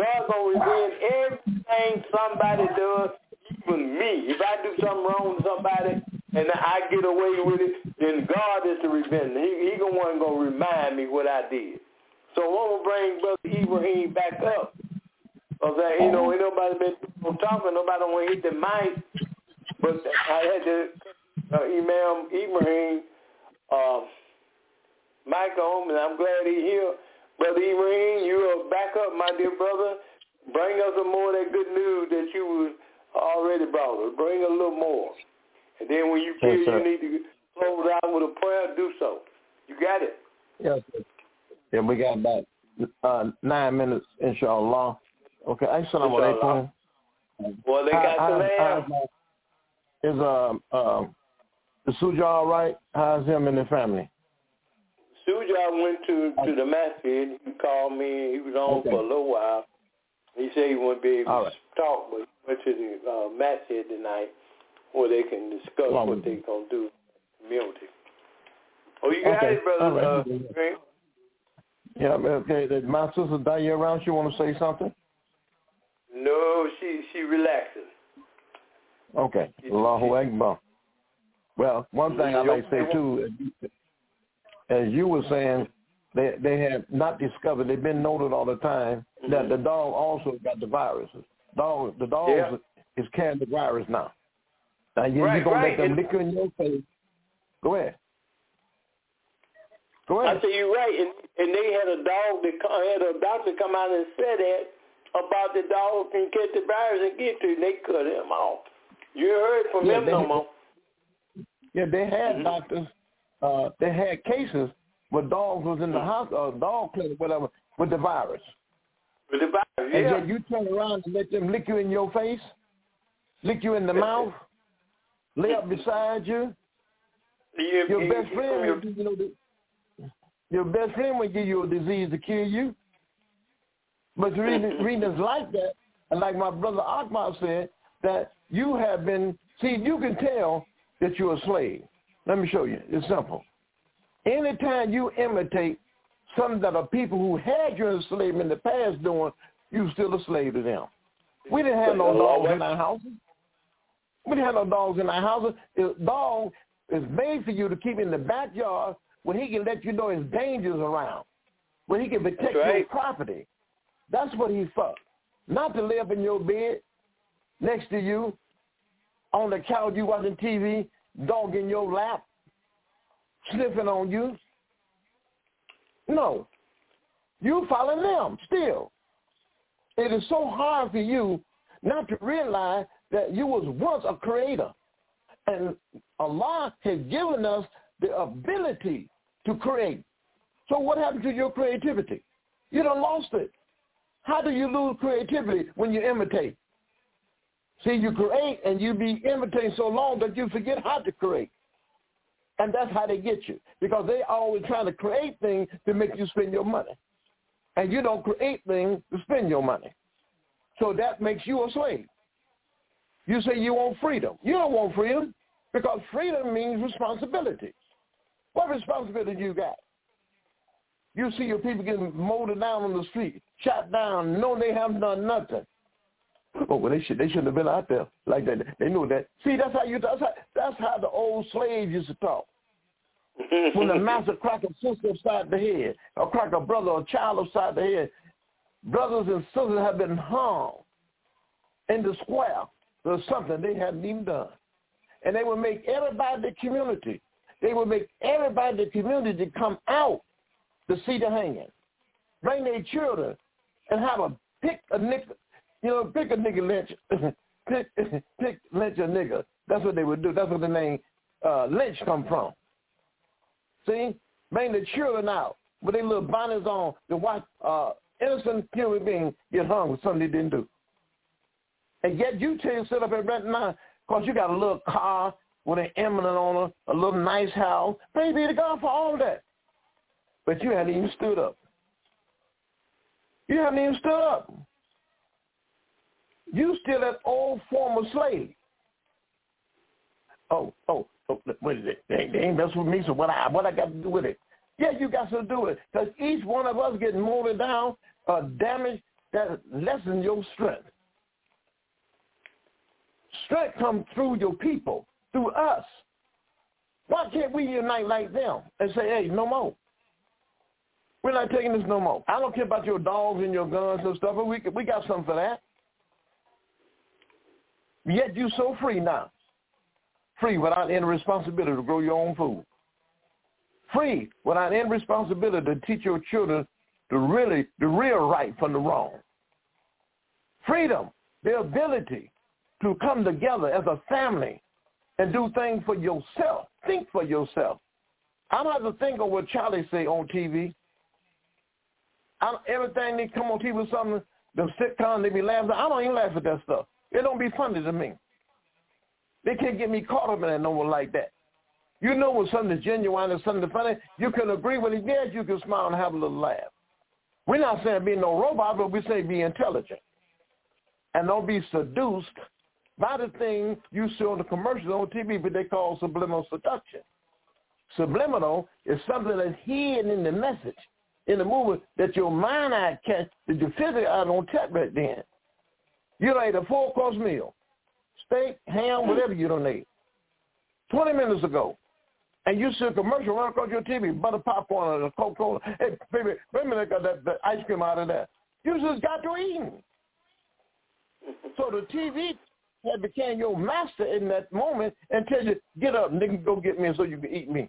God gonna revenge everything somebody does, even me. If I do something wrong to somebody and I get away with it, then God is the revenger. He he gonna want to remind me what I did. So I'm gonna bring Brother Ibrahim back up. Cause I, you know, ain't nobody been talking. Nobody don't want to hit the mic. But I had to uh, email Ibrahim, uh, Michael home, and I'm glad he's here. Brother Ibrahim, you are back up, my dear brother. Bring us some more of that good news that you already brought us. Bring a little more. And then when you feel yes, you need to close out with a prayer, do so. You got it? Yes, sir. Yeah, we got about uh, nine minutes, inshallah. Okay, assalamu alaikum. Well, they got how, the how, lamb. Is um um is Suja all right? How's him and the family? Suja went to to the masjid. He called me. He was on okay. for a little while. He said he wouldn't be able all to right. talk, but he went to the uh, masjid tonight where they can discuss well, what they're gonna do in the community. Oh, you got okay. it, brother. Right. Uh, Green? Yeah, okay. Is my sister Daya around? She want to say something? No, she she relaxing. Okay. Allahu Akbar. Well, one thing I'd like to say too, as you were saying, they they have not discovered. They've been noted all the time mm-hmm. that the dog also got the virus. Dog, the dog yeah. is carrying the virus now. Now you, right, you're gonna right. let them lick you in your face. Go ahead. Go ahead. I say you're right, and, and they had a dog that had a doctor come out and said that about the dog can catch the virus and get to it, and they cut him off. You heard from yeah, him they, no more. Yeah, they had mm-hmm. doctors. Uh, they had cases where dogs was in the hospital, uh, dog clinic, whatever, with the virus. With the virus, yeah. And then you turn around and let them lick you in your face, lick you in the mouth, lay up beside you. Yeah, your yeah, best friend, yeah. would, you know, the, your best friend would give you a disease to kill you. But the reason, reasons like that, and like my brother Akbar said, that you have been, see, you can tell that you're a slave. Let me show you. It's simple. Anytime you imitate something that are people who had you in slavery in the past doing, you're still a slave to them. We didn't have no dogs in our houses. We didn't have no dogs in our houses. The dog is made for you to keep in the backyard when he can let you know his dangers around, when he can protect right. your property. That's what he's for. Not to live in your bed next to you, on the couch you watching T V, dog in your lap, sniffing on you. No. You following them still. It is so hard for you not to realize that you was once a creator. And Allah has given us the ability to create. So what happened to your creativity? You done lost it. How do you lose creativity when you imitate? See, you create and you be imitating so long that you forget how to create. And that's how they get you, because they always trying to create things to make you spend your money. And you don't create things to spend your money. So that makes you a slave. You say you want freedom. You don't want freedom, because freedom means responsibility. What responsibility you got? You see your people getting molded down on the street, shot down, know they haven't done nothing. Oh, well, they should they shouldn't have been out there like that. They knew that. See, that's how you that's how that's how the old slaves used to talk. When the master crack a sister upside the head, or crack a brother or child upside the head, brothers and sisters have been hung in the square for something they hadn't even done. And they would make everybody in the community, they would make everybody in the community come out to see the hanging. Bring their children and have a pick a nigga, you know, pick a nigga lynch, pick, pick lynch a nigga. That's what they would do. That's where the name uh, lynch come from. See? Bring the children out with their little bonnets on to watch uh, innocent human beings get hung with something they didn't do. And yet you tell you sit up and rent now because you got a little car with an eminent on it, a little nice house. Praise be to God for all that. But you haven't even stood up. You haven't even stood up. You still that old former slave. Oh, oh, oh, what is it? They, they ain't messing with me, so what I what I got to do with it? Yeah, you got to do it. Because each one of us getting molded down, uh, damaged, that lessen your strength. Strength comes through your people, through us. Why can't we unite like them and say, hey, no more? We're not taking this no more. I don't care about your dogs and your guns and stuff, but we we got something for that. Yet you so free now. Free without any responsibility to grow your own food. Free without any responsibility to teach your children the really the real right from the wrong. Freedom, the ability to come together as a family and do things for yourself. Think for yourself. I don't have to think of what Charlie say on T V. I, everything they come on T V with something, the sitcom, they be laughing. I don't even laugh at that stuff. It don't be funny to me. They can't get me caught up in that no one like that. You know when something is genuine and something is funny, you can agree with it. Yes, you can smile and have a little laugh. We're not saying be no robot, but we say be intelligent. And don't be seduced by the thing you see on the commercials on T V, but they call subliminal seduction. Subliminal is something that's hidden in the message, in the movie, that your mind eye catch, that your physical eye don't tap right then. You ate a four-course meal, steak, ham, whatever you don't eat, twenty minutes ago, and you see a commercial run across your T V, butter popcorn or a Coca-Cola. Hey, baby, wait a minute, I got that, that ice cream out of that. You just got to eating. So the T V that became your master in that moment and tell you, get up, nigga, go get me so you can eat me.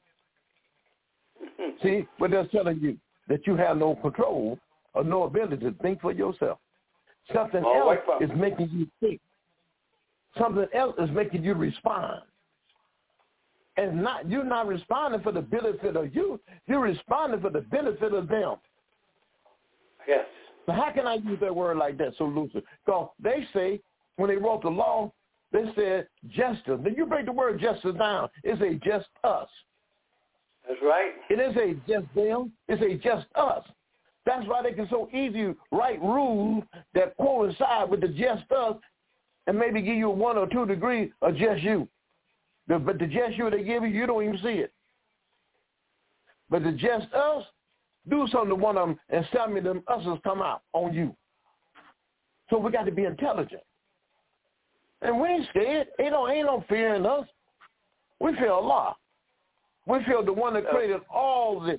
See, but they're telling you that you have no control or no ability to think for yourself. Something oh, else is making you think. Something else is making you respond. And not you're not responding for the benefit of you. You're responding for the benefit of them. Yes. So how can I use that word like that so loosely? Because they say, when they wrote the law, they said justice. Then you break the word justice down. It's a just us. That's right. It is a just them. It's a just us. That's why they can so easily write rules that coincide with the just us and maybe give you a one or two degree of just you. But the just you they give you, you don't even see it. But the just us, do something to one of them and tell me them us's come out on you. So we got to be intelligent. And we ain't scared. Ain't no, ain't no fear in us. We feel Allah. We feel the one that created all this.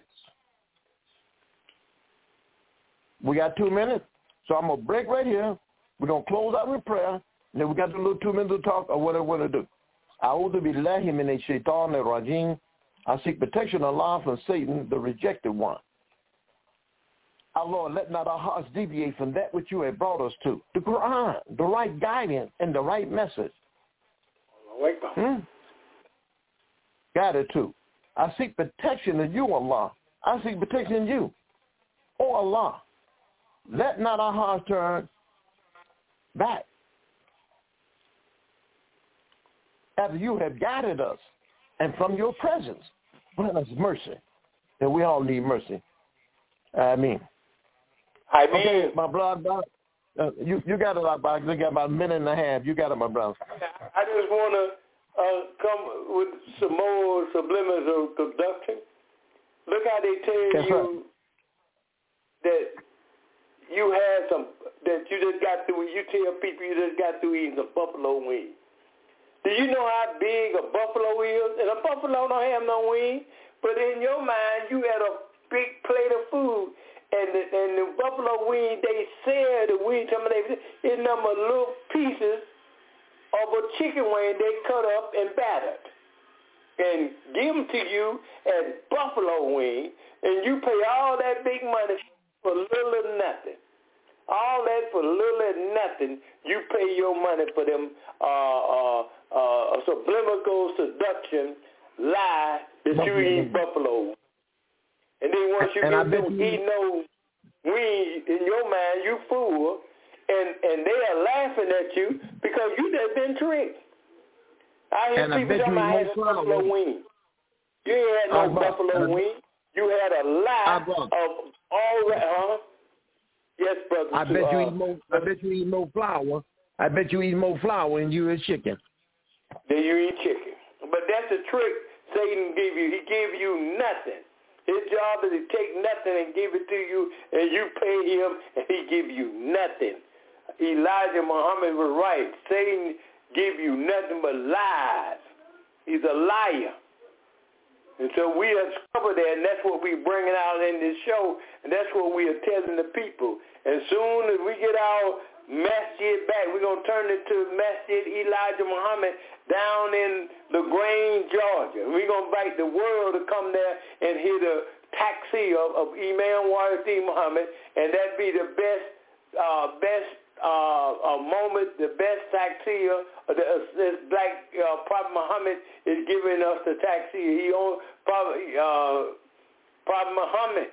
We got two minutes, so I'm going to break right here. We're going to close out with prayer, and then we got the little two minutes to talk or whatever we're going to do. A'udhu billahi minash shaitanir rajim. I seek protection of Allah from Satan, the rejected one. Our Lord, let not our hearts deviate from that which you have brought us to, the Quran, the right guidance, and the right message. Hmm? Guided to. I seek protection of you, Allah. I seek protection of you. Oh, Allah, let not our hearts turn back after you have guided us, and from your presence, grant us mercy. And we all need mercy. I mean. I mean, okay, my brother, uh, you you got it, I got about a minute and a half. You got it, my brother. I just want to uh, come with some more subliminal seduction. Look how they tell That's you right. that you had some, that you just got through, you tell people you just got through eating some buffalo wings. Do you know how big a buffalo is? And a buffalo don't have no wings, but in your mind, you had a big plate of food. And the, and the buffalo wing, they sell the wing, some of they, in number of little pieces of a chicken wing they cut up and battered and give them to you as buffalo wing, and you pay all that big money for little or nothing. All that for little or nothing. You pay your money for them uh, uh, uh, subliminal seduction lie that you eat buffalo. And then once you and get through eating those wings, in your mind, you fool, and, and they are laughing at you because you just been tricked. I hear and people talking about having buffalo wings. You ain't had no I buffalo I wings. You had a lie of all that, huh? Yes, brother. I to, bet you uh, eat more. I bet you eat more flour. I bet you eat more flour than you eat chicken. Then you eat chicken. But that's the trick Satan gave you. He gave you nothing. His job is to take nothing and give it to you, and you pay him, and he give you nothing. Elijah Muhammad was right. Satan give you nothing but lies. He's a liar. And so we discover that, and that's what we're bringing out in this show, and that's what we are telling the people. And soon as we get our masjid back, we're going to turn it to Masjid Elijah Muhammad down in LaGrange, Georgia. We're going to invite the world to come there and hear the taxi of, of Imam Wahid Muhammad, and that'd be the best, uh, best uh, uh, moment, the best taxi. Uh, the, uh, this black uh, Prophet Muhammad is giving us the taxi. He owned Prophet, uh, Prophet Muhammad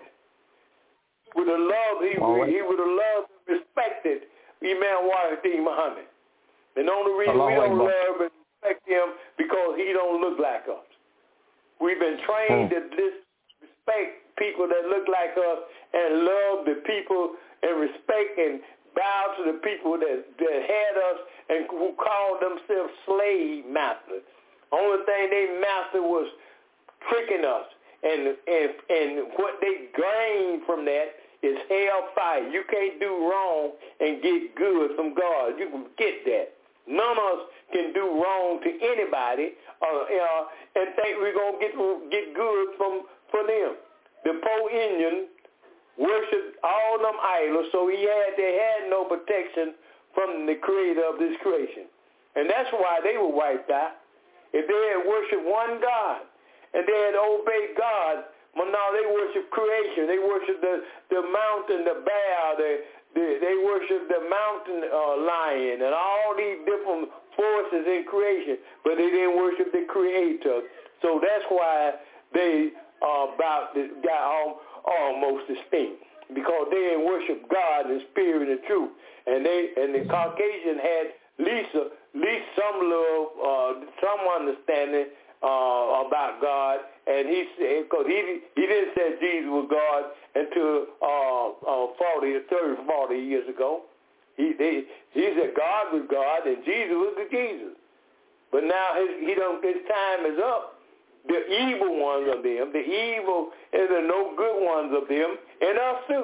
would have loved, he, right. he would have loved and respected Imam Wahid Muhammad. And the only reason we don't love and respect him because he don't look like us. We've been trained hmm. to disrespect people that look like us and love the people and respect and bow to the people that, that had us and who called themselves slave masters. Only thing they mastered was tricking us. And, and, and what they gained from that is hellfire. You can't do wrong and get good from God. You can get that. None of us can do wrong to anybody uh, uh, and think we're going to get get good from for them. The poor Indian worshipped all them idols, so he had they had no protection from the creator of this creation. And that's why they were wiped out. If they had worshipped one God and they had obeyed God, well, now they worship creation. They worship the, the mountain, the bear, the, the, they worship the mountain uh, lion and all these different forces in creation, but they didn't worship the creator. So that's why they uh, about to, got all, almost extinct, because they didn't worship God in spirit and truth. And they and the Caucasian had at least, at least some love, uh, some understanding Uh, about God, and he said, because he he didn't say Jesus was God until uh, uh, forty, thirty, forty years ago. He they, he said God was God and Jesus was the Jesus. But now his he don't his time is up. The evil ones of them, the evil and the no good ones of them, and us too.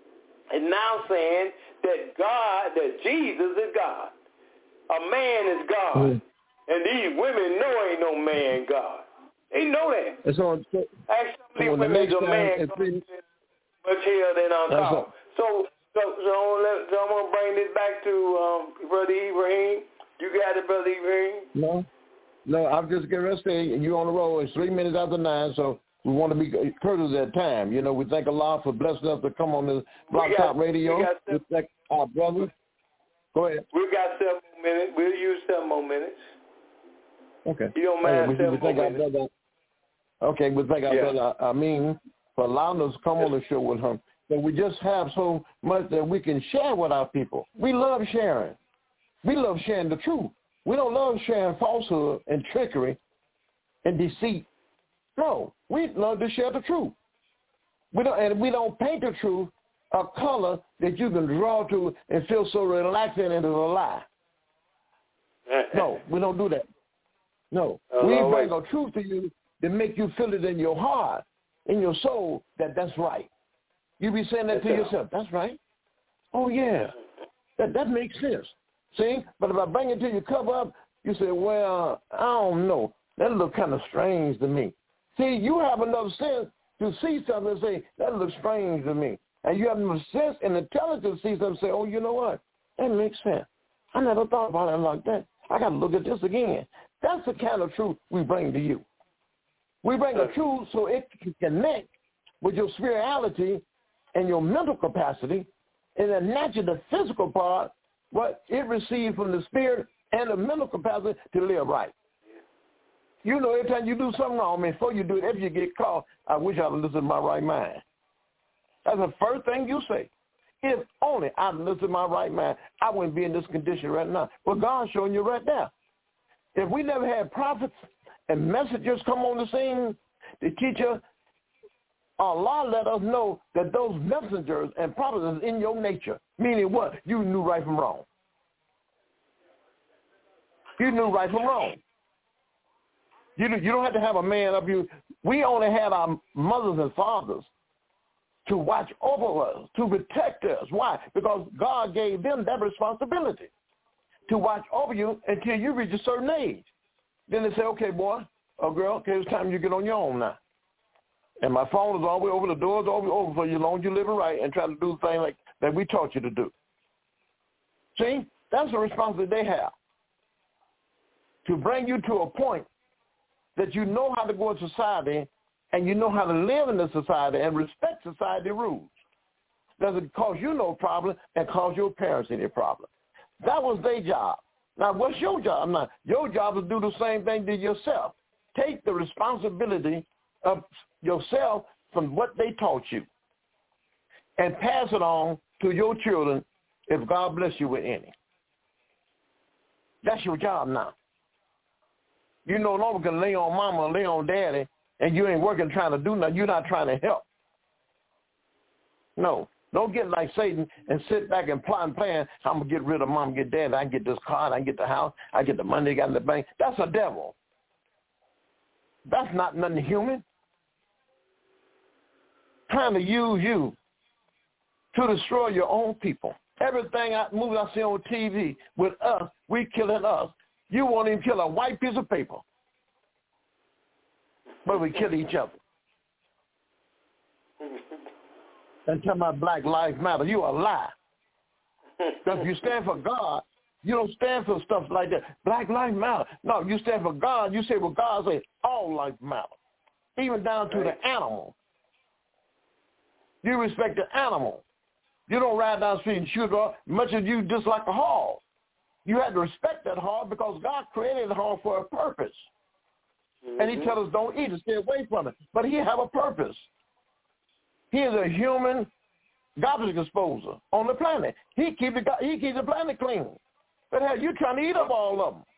And now saying that God, that Jesus is God. A man is God. Mm. And these women know ain't no man God. They know that. And so, so, Actually, so women is a man been, much hell than on call. So, so, so, let, so I'm going to bring this back to um, Brother Ibrahim. You got it, Brother Ibrahim? No. No, I'm just getting ready to say, you're on the road. It's three minutes after nine, so we want to be courteous at time. You know, we thank Allah for blessing us to come on this Block Top Radio. We, we thank our brothers. Go ahead. We got seven more minutes. We'll use seven more minutes. Okay. You don't mind hey, seven more more minutes. brother, okay, we thank our yeah. brother Amin for allowing us to come yes. on the show with him. But we just have so much that we can share with our people. We love sharing. We love sharing the truth. We don't love sharing falsehood and trickery and deceit. No, we love to share the truth. We don't, and we don't paint the truth a color that you can draw to and feel so relaxing into a lie. No, we don't do that. No, uh, we bring a truth to you that make you feel it in your heart, in your soul, that that's right. You be saying that to yourself. That's right. Oh, yeah. That that makes sense. See? But if I bring it to you, cover up, you say, well, I don't know. That looks kind of strange to me. See, you have enough sense to see something and say, that looks strange to me. And you have enough sense and intelligence to see something and say, oh, you know what? That makes sense. I never thought about it like that. I got to look at this again. That's the kind of truth we bring to you. We bring a truth so it can connect with your spirituality and your mental capacity, and then naturally the physical part, what it receives from the spirit and the mental capacity to live right. You know, every time you do something wrong, I mean, before you do it, if you get caught, I wish I would listen to my right mind. That's the first thing you say. If only I'd listen to my right mind, I wouldn't be in this condition right now. Well, God's showing you right there. If we never had prophets and messengers come on the scene to teach us, Allah let us know that those messengers and prophets is in your nature. Meaning what? You knew right from wrong. You knew right from wrong. You you don't have to have a man up you. We only had our mothers and fathers to watch over us, to protect us. Why? Because God gave them that responsibility to watch over you until you reach a certain age. Then they say, okay, boy or girl, okay, it's time you get on your own now. And my phone is all the way over, the door's all the way over for you as long as you're living right and try to do the thing like that we taught you to do. See? That's the responsibility they have, to bring you to a point that you know how to go in society and you know how to live in the society and respect society rules. Doesn't cause you no problem and cause your parents any problem. That was their job. Now, what's your job? Now, your job is to do the same thing to yourself. Take the responsibility of yourself from what they taught you and pass it on to your children if God bless you with any. That's your job now. You no longer can lay on mama or lay on daddy and you ain't working trying to do nothing. You're not trying to help. No. Don't get like Satan and sit back and plot and plan, I'm going to get rid of mom, get dad, I can get this car, I can get the house, I get the money they got in the bank. That's a devil. That's not nothing human. Trying to use you to destroy your own people. Everything I movie I see on T V with us, we killing us. You won't even kill a white piece of paper. But we kill each other. And tell my Black Lives Matter, you a lie. Because if you stand for God, you don't stand for stuff like that. Black Lives Matter. No, you stand for God. You say what God says, all life matter. Even down to the animal. You respect the animal. You don't ride down the street and shoot off much as you dislike a hog. You had to respect that hog because God created the hog for a purpose. Mm-hmm. And he tells us don't eat it, stay away from it. But he have a purpose. He is a human garbage disposer on the planet. He keeps the, he keeps the planet clean. But hell, you're trying to eat up all of them.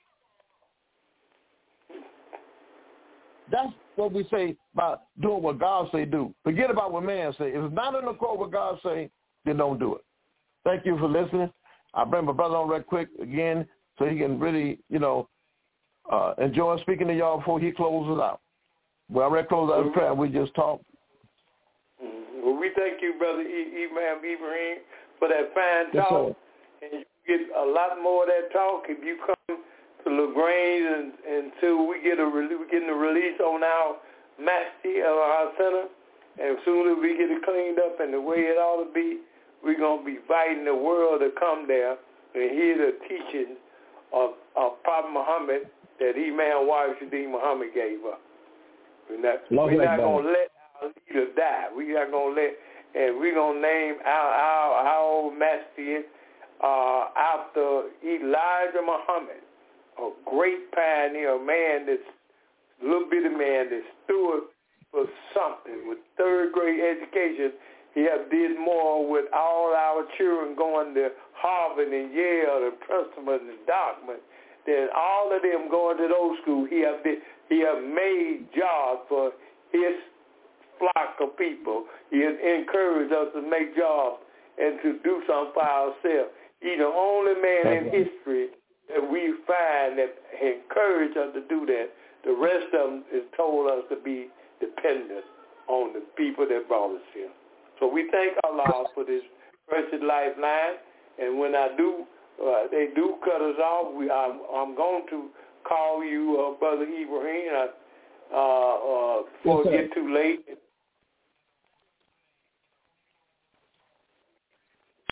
That's what we say about doing what God say do. Forget about what man say. If it's not in the quote what God say, then don't do it. Thank you for listening. I'll bring my brother on right quick again so he can really, you know, uh, enjoy speaking to y'all before he closes out. Well, I already closed out the prayer. We just talked. Well, we thank you, Brother Imam Ibrahim, for that fine yes, talk. Sir. And you get a lot more of that talk if you come to LaGrange and until we get a we're getting a release on our masjid of our center. And as soon as we get it cleaned up and the way it ought to be, we're going to be inviting the world to come there and hear the teaching of, of Prophet Muhammad that Imam Washington Muhammad gave us. We're not, we're not going to let our leader die. We're not going to let, and we're going to name our, our, our old masjid uh, after Elijah Muhammad, a great pioneer, a man that's, a little bitty man that stood for something with third grade education. He have did more with all our children going to Harvard and Yale and Princeton and Dartmouth than all of them going to those schools. He have did, he have made jobs for his flock of people. He has encouraged us to make jobs and to do something for ourselves. He's the only man in history that we find that encouraged us to do that. The rest of them has told us to be dependent on the people that brought us here. So we thank Allah for this precious lifeline. And when I do, uh, they do cut us off, we, I'm, I'm going to call you, uh, Brother Ibrahim, uh, uh, before yes, it get too late.